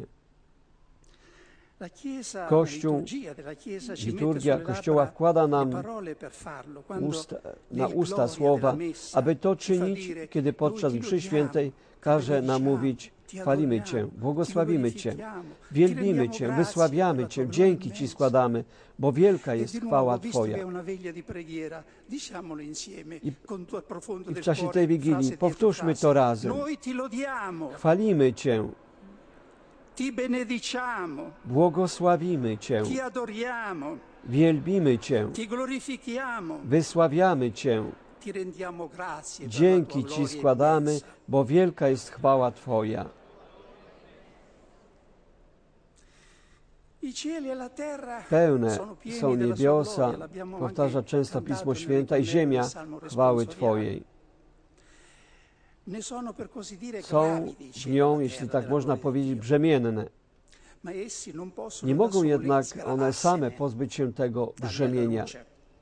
Kościół, liturgia Kościoła wkłada nam usta, na usta słowa, aby to czynić, kiedy podczas mszy świętej każe nam mówić: chwalimy Cię, błogosławimy Cię, wielbimy Cię, wysławiamy Cię, dzięki Ci składamy, bo wielka jest chwała Twoja. I, I w czasie tej Wigilii powtórzmy to razem. Chwalimy Cię. Ti benediciamo, błogosławimy Cię, Ti adoriamo, wielbimy Cię, Ti glorifichiamo, wysławiamy Cię. Ti rendiamo grazie per la Dzięki tua Ci gloria składamy, immensa. bo wielka jest chwała Twoja. I cieli e la terra Pełne sono pieni są della sua niebiosa, gloria, l'abbiamo powtarza anche często cantato Pismo nel Święte, i ritornello ziemia del Salmo chwały responsoriale. Twojej. Ne sono per così dire Są gravidi i w cieli e nią, la jeśli terra tak della można gloria di powiedzieć, Dio. brzemienne. Ma essi non possono Nie da mogą soli jednak one same sgravarsene, pozbyć się tego dargli alla brzemienia. luce.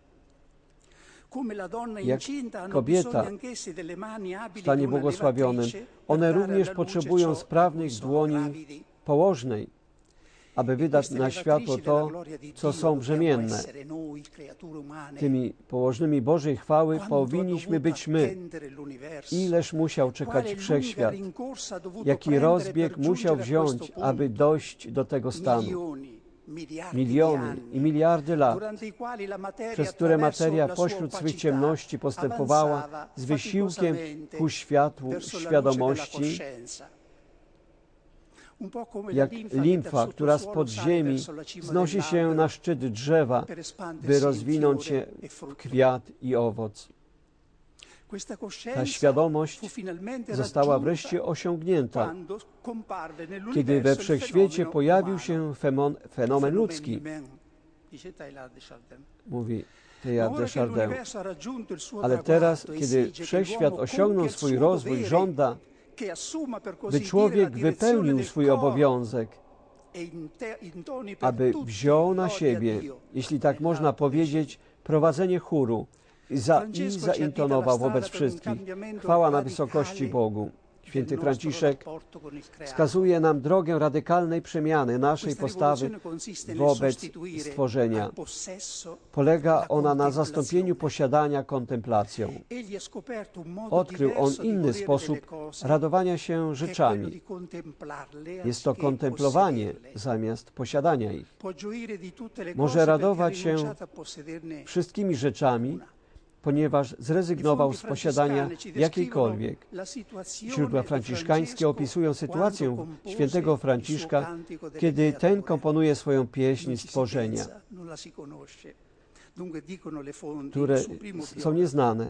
Come la donna Jak incinta hanno kobieta bisogno anch'essi delle mani w abili stanie di una błogosławionym, levatrice per one dare również alla luce potrzebują ciò di sprawnych cui sono dłoni gravidi. położnej, aby wydać Queste na światło levatrici della to, gloria di co Dio są dobbiamo brzemienne. essere noi, creature umane. Tymi położnymi Bożej chwały Quanto ha powinniśmy dovuto być my. attendere l'universo. Ileż musiał Quale czekać lunga wszechświat, rincorsa ha dovuto jaki prendere rozbieg per musiał giungere a wziąć, questo punto. aby dojść do tego stanu. Milioni, miliardi Miliony di i anni, miliardy lat, durante i quali la materia przez które attraverso materia la sua pośród swych opacità ciemności postępowała avanzava z wysiłkiem faticosamente ku światłu verso la luce świadomości, della coscienza. Un po' come la jak linfa che dal limfa, która z sottosuolo sale podziemi verso la cima wznosi się dell'albero na szczyt drzewa, per espandersi by in rozwinąć fiore się e w frutto. kwiat i owoc. Questa Ta coscienza świadomość fu finalmente została raggiunta wreszcie osiągnięta, quando comparve kiedy nell'universo we il wszechświecie fenomeno pojawił umano. się femon, fenomen ludzki, humain, dice Teilhard de Chardin. mówi Ma Teilhard ora de che Chardin. l'universo ha raggiunto il suo Ale teraz, traguardo, kiedy esige che wszechświat l'uomo osiągnął compia il swój suo rozwój, dovere, żąda, che assuma per così by dire człowiek la direzione wypełnił del swój corpo obowiązek, e inte- intoni per aby tutti wziął na gloria a siebie, Dio. jeśli tak można Nell'alto powiedzieć, prowadzenie chóru i, za, i Francesco ci zaintonował avvia la wobec strada per un wszystkich. cambiamento Chwała na radicale wysokości Bogu. Święty del nostro Franciszek rapporto con il creato. wskazuje nam drogę radykalnej przemiany naszej Questa postawy rivoluzione consiste nel wobec sostituire stworzenia. al possesso Polega la ona na contemplazione. zastąpieniu posiadania kontemplacją. Egli ha scoperto un modo Odkrył on diverso di inny godere sposób delle cose, radowania się che è quello rzeczami. di contemplarle Jest to anziché kontemplowanie possederle. zamiast posiadania ich. Può gioire di tutte le Może cose radować perché ha się rinunciato a possederne wszystkimi rzeczami, ponieważ zrezygnował z posiadania jakiejkolwiek. Źródła franciszkańskie opisują sytuację świętego Franciszka, kiedy ten komponuje swoją pieśń stworzenia, które są nieznane.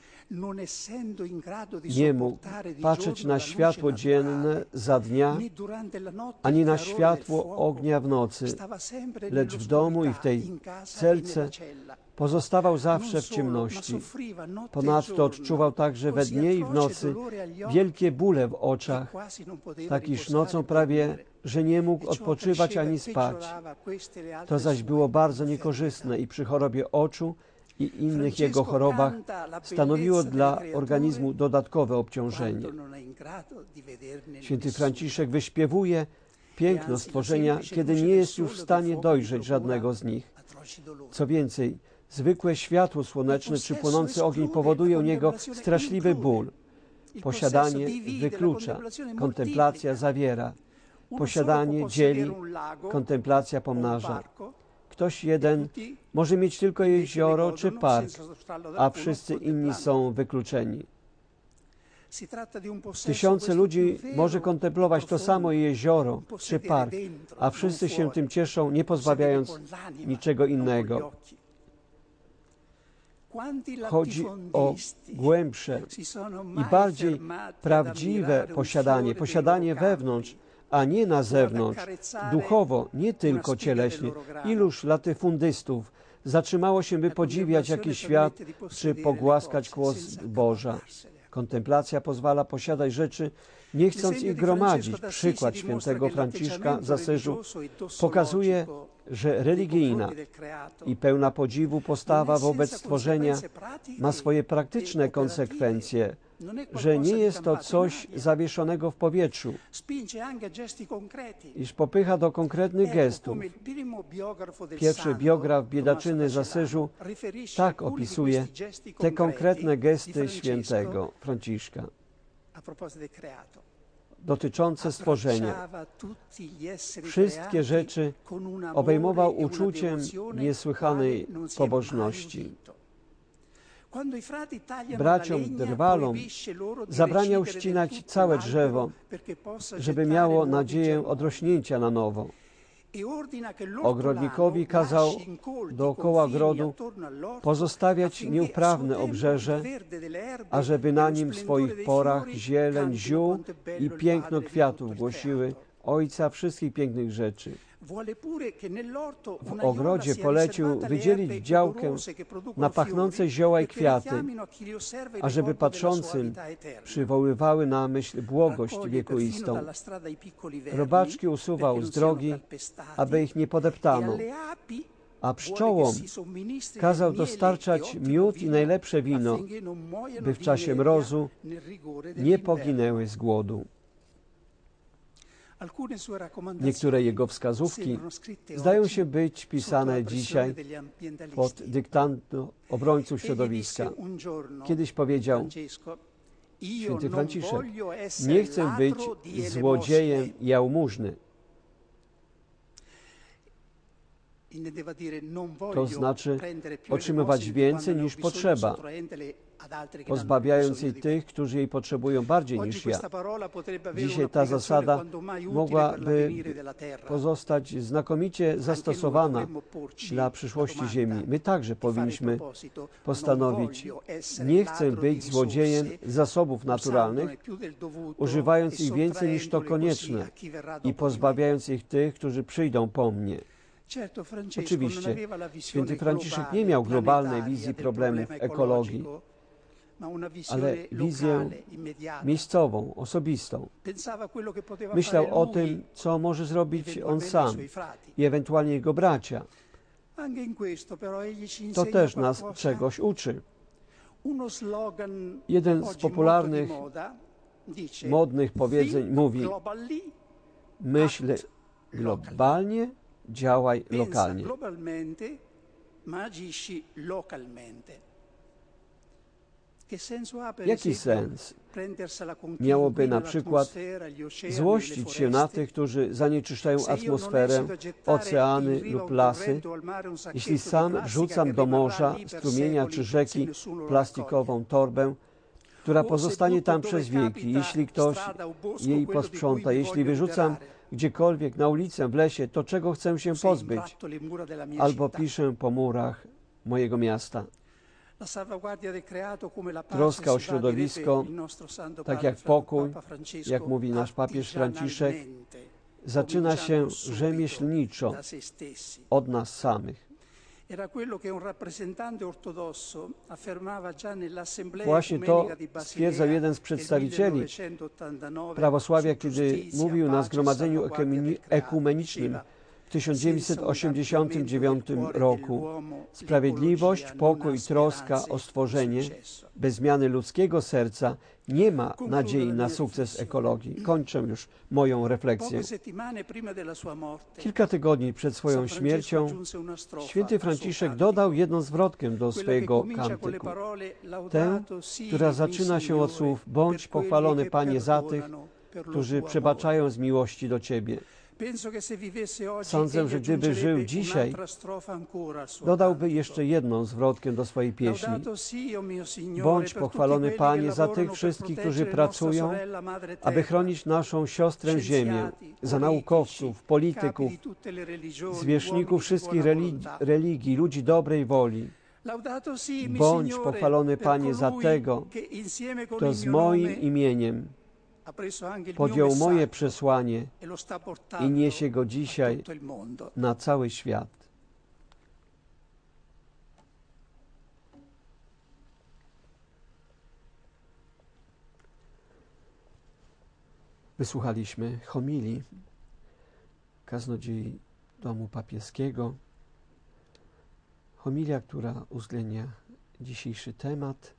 Nie mógł patrzeć na światło dzienne za dnia, ani na światło ognia w nocy, lecz w domu i w tej celce pozostawał zawsze w ciemności. Ponadto odczuwał także we dnie i w nocy wielkie bóle w oczach, tak iż nocą prawie, że nie mógł odpoczywać ani spać. To zaś było bardzo niekorzystne i przy chorobie oczu i innych jego chorobach stanowiło dla organizmu dodatkowe obciążenie. Święty Franciszek wyśpiewuje piękno stworzenia, kiedy nie jest już w stanie dojrzeć żadnego z nich. Co więcej, zwykłe światło słoneczne czy płonący ogień powoduje u niego straszliwy ból. Posiadanie wyklucza, kontemplacja zawiera. Posiadanie dzieli, kontemplacja pomnaża. Ktoś jeden może mieć tylko jezioro czy park, a wszyscy inni są wykluczeni. Tysiące ludzi może kontemplować to samo jezioro czy park, a wszyscy się tym cieszą, nie pozbawiając niczego innego. Chodzi o głębsze i bardziej prawdziwe posiadanie, posiadanie wewnątrz, a nie na zewnątrz, duchowo, nie tylko cieleśnie. Iluż latyfundystów zatrzymało się, by podziwiać jakiś świat, czy pogłaskać głos Boża. Kontemplacja pozwala posiadać rzeczy, nie chcąc ich gromadzić. Przykład świętego Franciszka z Asyżu pokazuje, że religijna i pełna podziwu postawa wobec stworzenia ma swoje praktyczne konsekwencje, że nie jest to coś zawieszonego w powietrzu, iż popycha do konkretnych gestów. Pierwszy biograf biedaczyny z Asyżu tak opisuje te konkretne gesty świętego Franciszka dotyczące stworzenia. Wszystkie rzeczy obejmował uczuciem niesłychanej pobożności. Braciom drwalom zabraniał ścinać całe drzewo, żeby miało nadzieję odrośnięcia na nowo. Ogrodnikowi kazał dookoła ogrodu pozostawiać nieuprawne obrzeże, ażeby na nim w swoich porach zieleń, ziół i piękno kwiatów głosiły Ojca wszystkich pięknych rzeczy. W ogrodzie polecił wydzielić działkę na pachnące zioła i kwiaty, ażeby patrzącym przywoływały na myśl błogość wiekuistą. Robaczki usuwał z drogi, aby ich nie podeptano, a pszczołom kazał dostarczać miód i najlepsze wino, by w czasie mrozu nie poginęły z głodu. Niektóre jego wskazówki zdają się być pisane dzisiaj pod dyktando obrońców środowiska. Kiedyś powiedział święty Franciszek: nie chcę być złodziejem jałmużny. To znaczy otrzymywać więcej niż potrzeba, pozbawiając jej tych, którzy jej potrzebują bardziej niż ja. Dzisiaj ta zasada mogłaby pozostać znakomicie zastosowana dla przyszłości Ziemi. My także powinniśmy postanowić: nie chcę być złodziejem zasobów naturalnych, używając ich więcej niż to konieczne i pozbawiając ich tych, którzy przyjdą po mnie. Oczywiście, święty Franciszek nie miał globalnej wizji problemów ekologii, ale wizję miejscową, osobistą. Myślał o tym, co może zrobić on sam i ewentualnie jego bracia. To też nas czegoś uczy. Jeden z popularnych, modnych powiedzeń mówi: myśl globalnie, działaj lokalnie. Jaki sens miałoby na przykład złościć się na tych, którzy zanieczyszczają atmosferę, oceany lub lasy, jeśli sam wrzucam do morza, strumienia czy rzeki plastikową torbę, która pozostanie tam przez wieki, jeśli ktoś jej posprząta, jeśli wyrzucam gdziekolwiek na ulicę, w lesie, to czego chcę się pozbyć? Albo piszę po murach mojego miasta. Troska o środowisko, tak jak pokój, jak mówi nasz papież Franciszek, zaczyna się rzemieślniczo od nas samych. Właśnie to stwierdzał jeden z przedstawicieli prawosławia, kiedy mówił na zgromadzeniu ekumenicznym w tysiąc dziewięćset osiemdziesiątym dziewiątym roku: sprawiedliwość, pokój i troska o stworzenie bez zmiany ludzkiego serca nie ma nadziei na sukces ekologii. Kończę już moją refleksję. Kilka tygodni przed swoją śmiercią święty Franciszek dodał jedną zwrotkę do swojego kantyku. Tę, która zaczyna się od słów: bądź pochwalony, Panie, za tych, którzy przebaczają z miłości do Ciebie. Sądzę, że gdyby żył dzisiaj, dodałby jeszcze jedną zwrotkę do swojej pieśni. Bądź pochwalony, Panie, za tych wszystkich, którzy pracują, aby chronić naszą siostrę Ziemię, za naukowców, polityków, zwierzchników wszystkich religii, religii, ludzi dobrej woli. Bądź pochwalony, Panie, za tego, kto z moim imieniem podjął moje przesłanie i niesie go dzisiaj na cały świat. Wysłuchaliśmy homilii kaznodziei Domu Papieskiego. Homilia, która uwzględnia dzisiejszy temat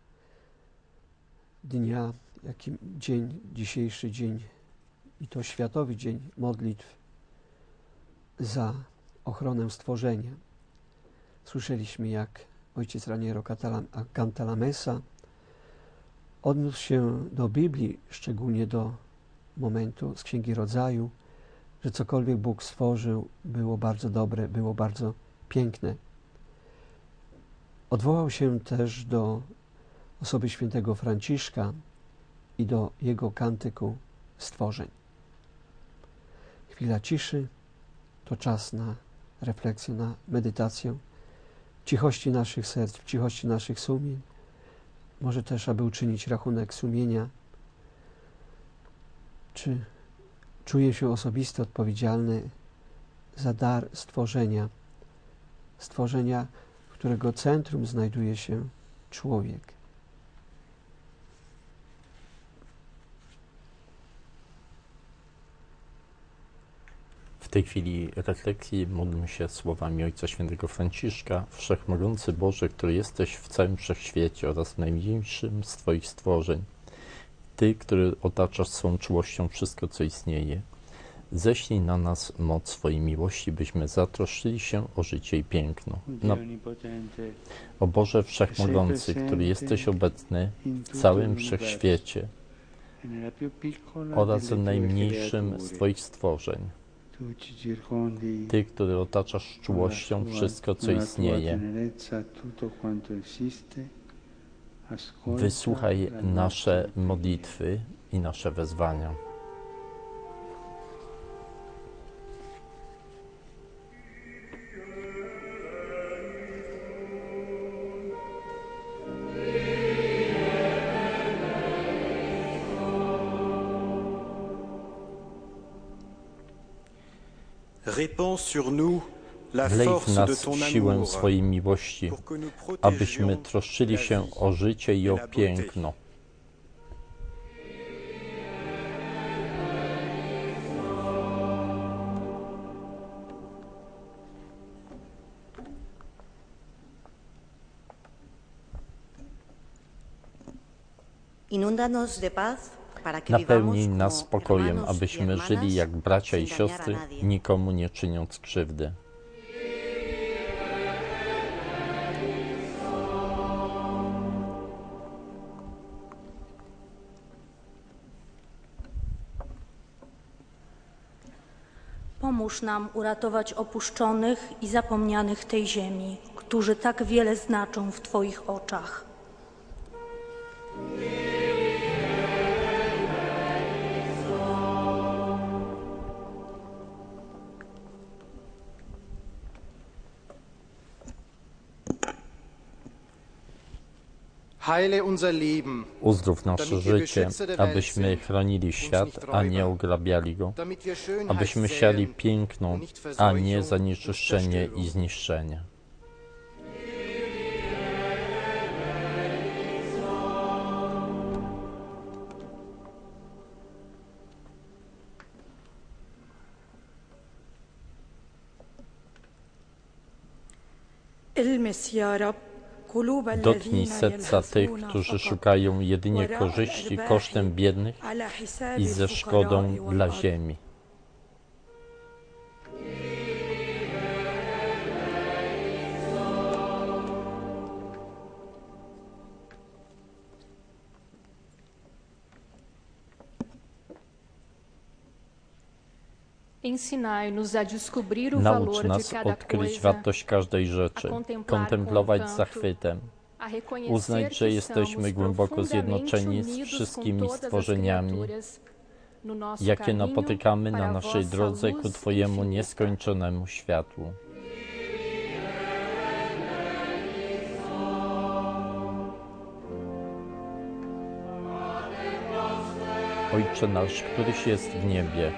dnia, jakim dzień, dzisiejszy dzień, i to Światowy Dzień Modlitw za ochronę stworzenia. Słyszeliśmy, jak ojciec Raniero Cantalamessa odniósł się do Biblii, szczególnie do momentu z Księgi Rodzaju, że cokolwiek Bóg stworzył, było bardzo dobre, było bardzo piękne. Odwołał się też do osoby świętego Franciszka i do jego kantyku stworzeń. Chwila ciszy to czas na refleksję, na medytację w cichości naszych serc, w cichości naszych sumień. Może też, aby uczynić rachunek sumienia, czy czuję się osobisty, odpowiedzialny za dar stworzenia, stworzenia, w którego centrum znajduje się człowiek. W tej chwili refleksji módlmy się słowami Ojca Świętego Franciszka: Wszechmogący Boże, który jesteś w całym wszechświecie oraz w najmniejszym z Twoich stworzeń, Ty, który otaczasz swą czułością wszystko, co istnieje, ześlij na nas moc swojej miłości, byśmy zatroszczyli się o życie i piękno. No, o Boże Wszechmogący, który jesteś obecny w całym wszechświecie oraz w najmniejszym z Twoich stworzeń, Ty, który otaczasz czułością wszystko, co istnieje, wysłuchaj nasze modlitwy i nasze wezwania. Wlej w nas siłę swojej miłości, abyśmy troszczyli się o życie i o piękno. Napełnij nas spokojem, abyśmy żyli jak bracia i siostry, nikomu nie czyniąc krzywdy. Pomóż nam uratować opuszczonych i zapomnianych tej ziemi, którzy tak wiele znaczą w Twoich oczach. Uzdrów nasze życie, abyśmy chronili świat, a nie ograbiali go, abyśmy siali piękno, a nie zanieczyszczenie i zniszczenie. Dotknij serca tych, którzy szukają jedynie korzyści kosztem biednych i ze szkodą dla ziemi. Naucz nas odkryć wartość każdej rzeczy, kontemplować z zachwytem, uznać, że jesteśmy głęboko zjednoczeni z wszystkimi stworzeniami, jakie napotykamy na naszej drodze ku Twojemu nieskończonemu światłu. Ojcze nasz, któryś jest w niebie,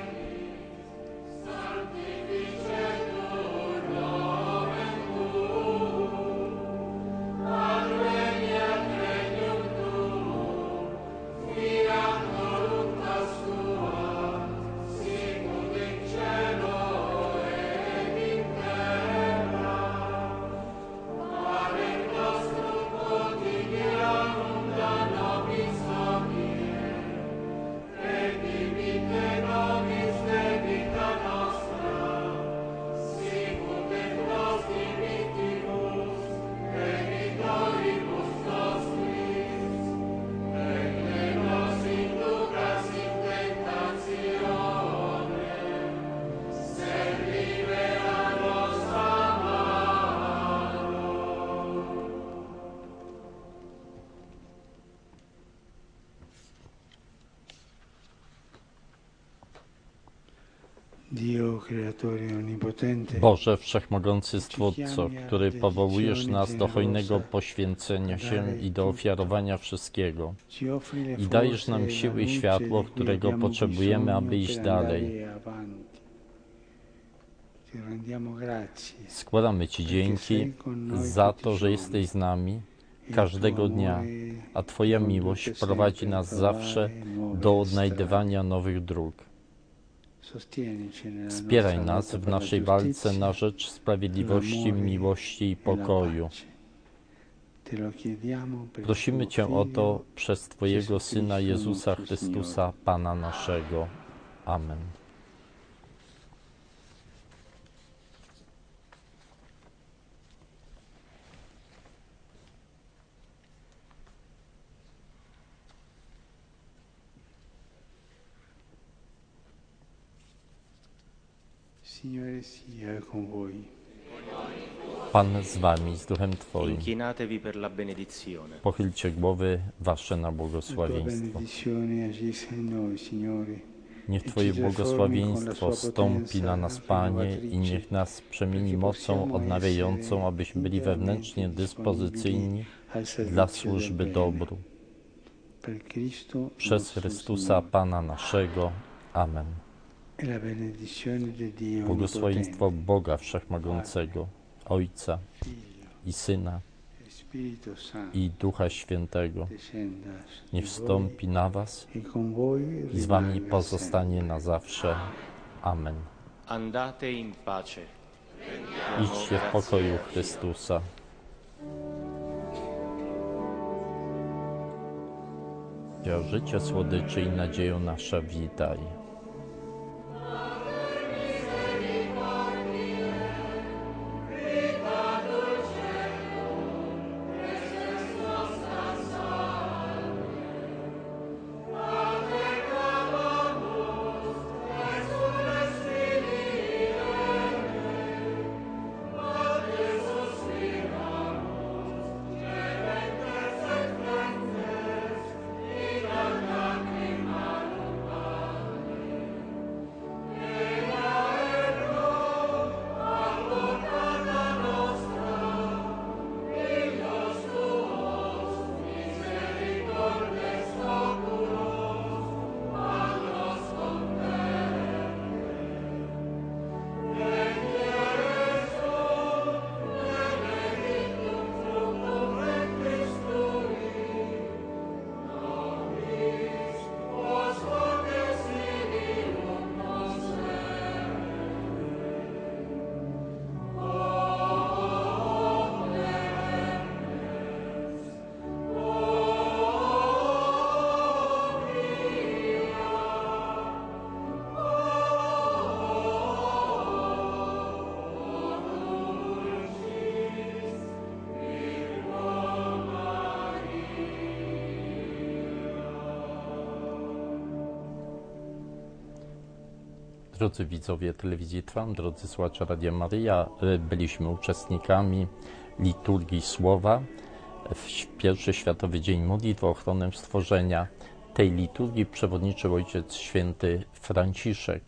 Boże Wszechmogący Stwórco, który powołujesz nas do hojnego poświęcenia się i do ofiarowania wszystkiego i dajesz nam siły i światło, którego potrzebujemy, aby iść dalej. Składamy Ci dzięki za to, że jesteś z nami każdego dnia, a Twoja miłość prowadzi nas zawsze do odnajdywania nowych dróg. Wspieraj nas w naszej walce na rzecz sprawiedliwości, miłości i pokoju. Prosimy Cię o to przez Twojego Syna Jezusa Chrystusa, Pana naszego. Amen. Pan z wami, z duchem Twoim. Inchinatevi per la benedizione. Pochylcie głowy wasze na błogosławieństwo. Niech Twoje błogosławieństwo stąpi na nas, Panie, i niech nas przemieni mocą odnawiającą, abyśmy byli wewnętrznie dyspozycyjni dla służby dobru. Przez Chrystusa, Pana naszego. Amen. Błogosławieństwo Boga Wszechmogącego, Ojca i Syna i Ducha Świętego niech wstąpi na was i z wami pozostanie na zawsze. Amen. Andate in pace. Idźcie w pokoju Chrystusa. Życie słodyczy i nadzieją nasza, witaj. Drodzy widzowie telewizji Trwam, drodzy słuchacze Radia Maryja, byliśmy uczestnikami liturgii Słowa w pierwszy Światowy Dzień Modlitwy o ochronę stworzenia. Tej liturgii przewodniczył Ojciec Święty Franciszek.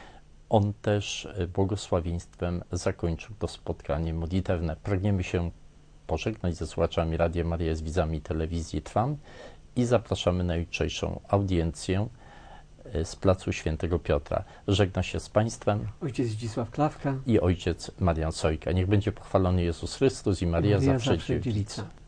On też błogosławieństwem zakończył to spotkanie modlitewne. Pragniemy się pożegnać ze słuchaczami Radia Maryja, z widzami telewizji Trwam i zapraszamy na jutrzejszą audiencję z placu Świętego Piotra. Żegna się z Państwem ojciec Zdzisław Klawka i ojciec Marian Sojka. Niech będzie pochwalony Jezus Chrystus i Maria, Maria zawsze, zawsze dziewica.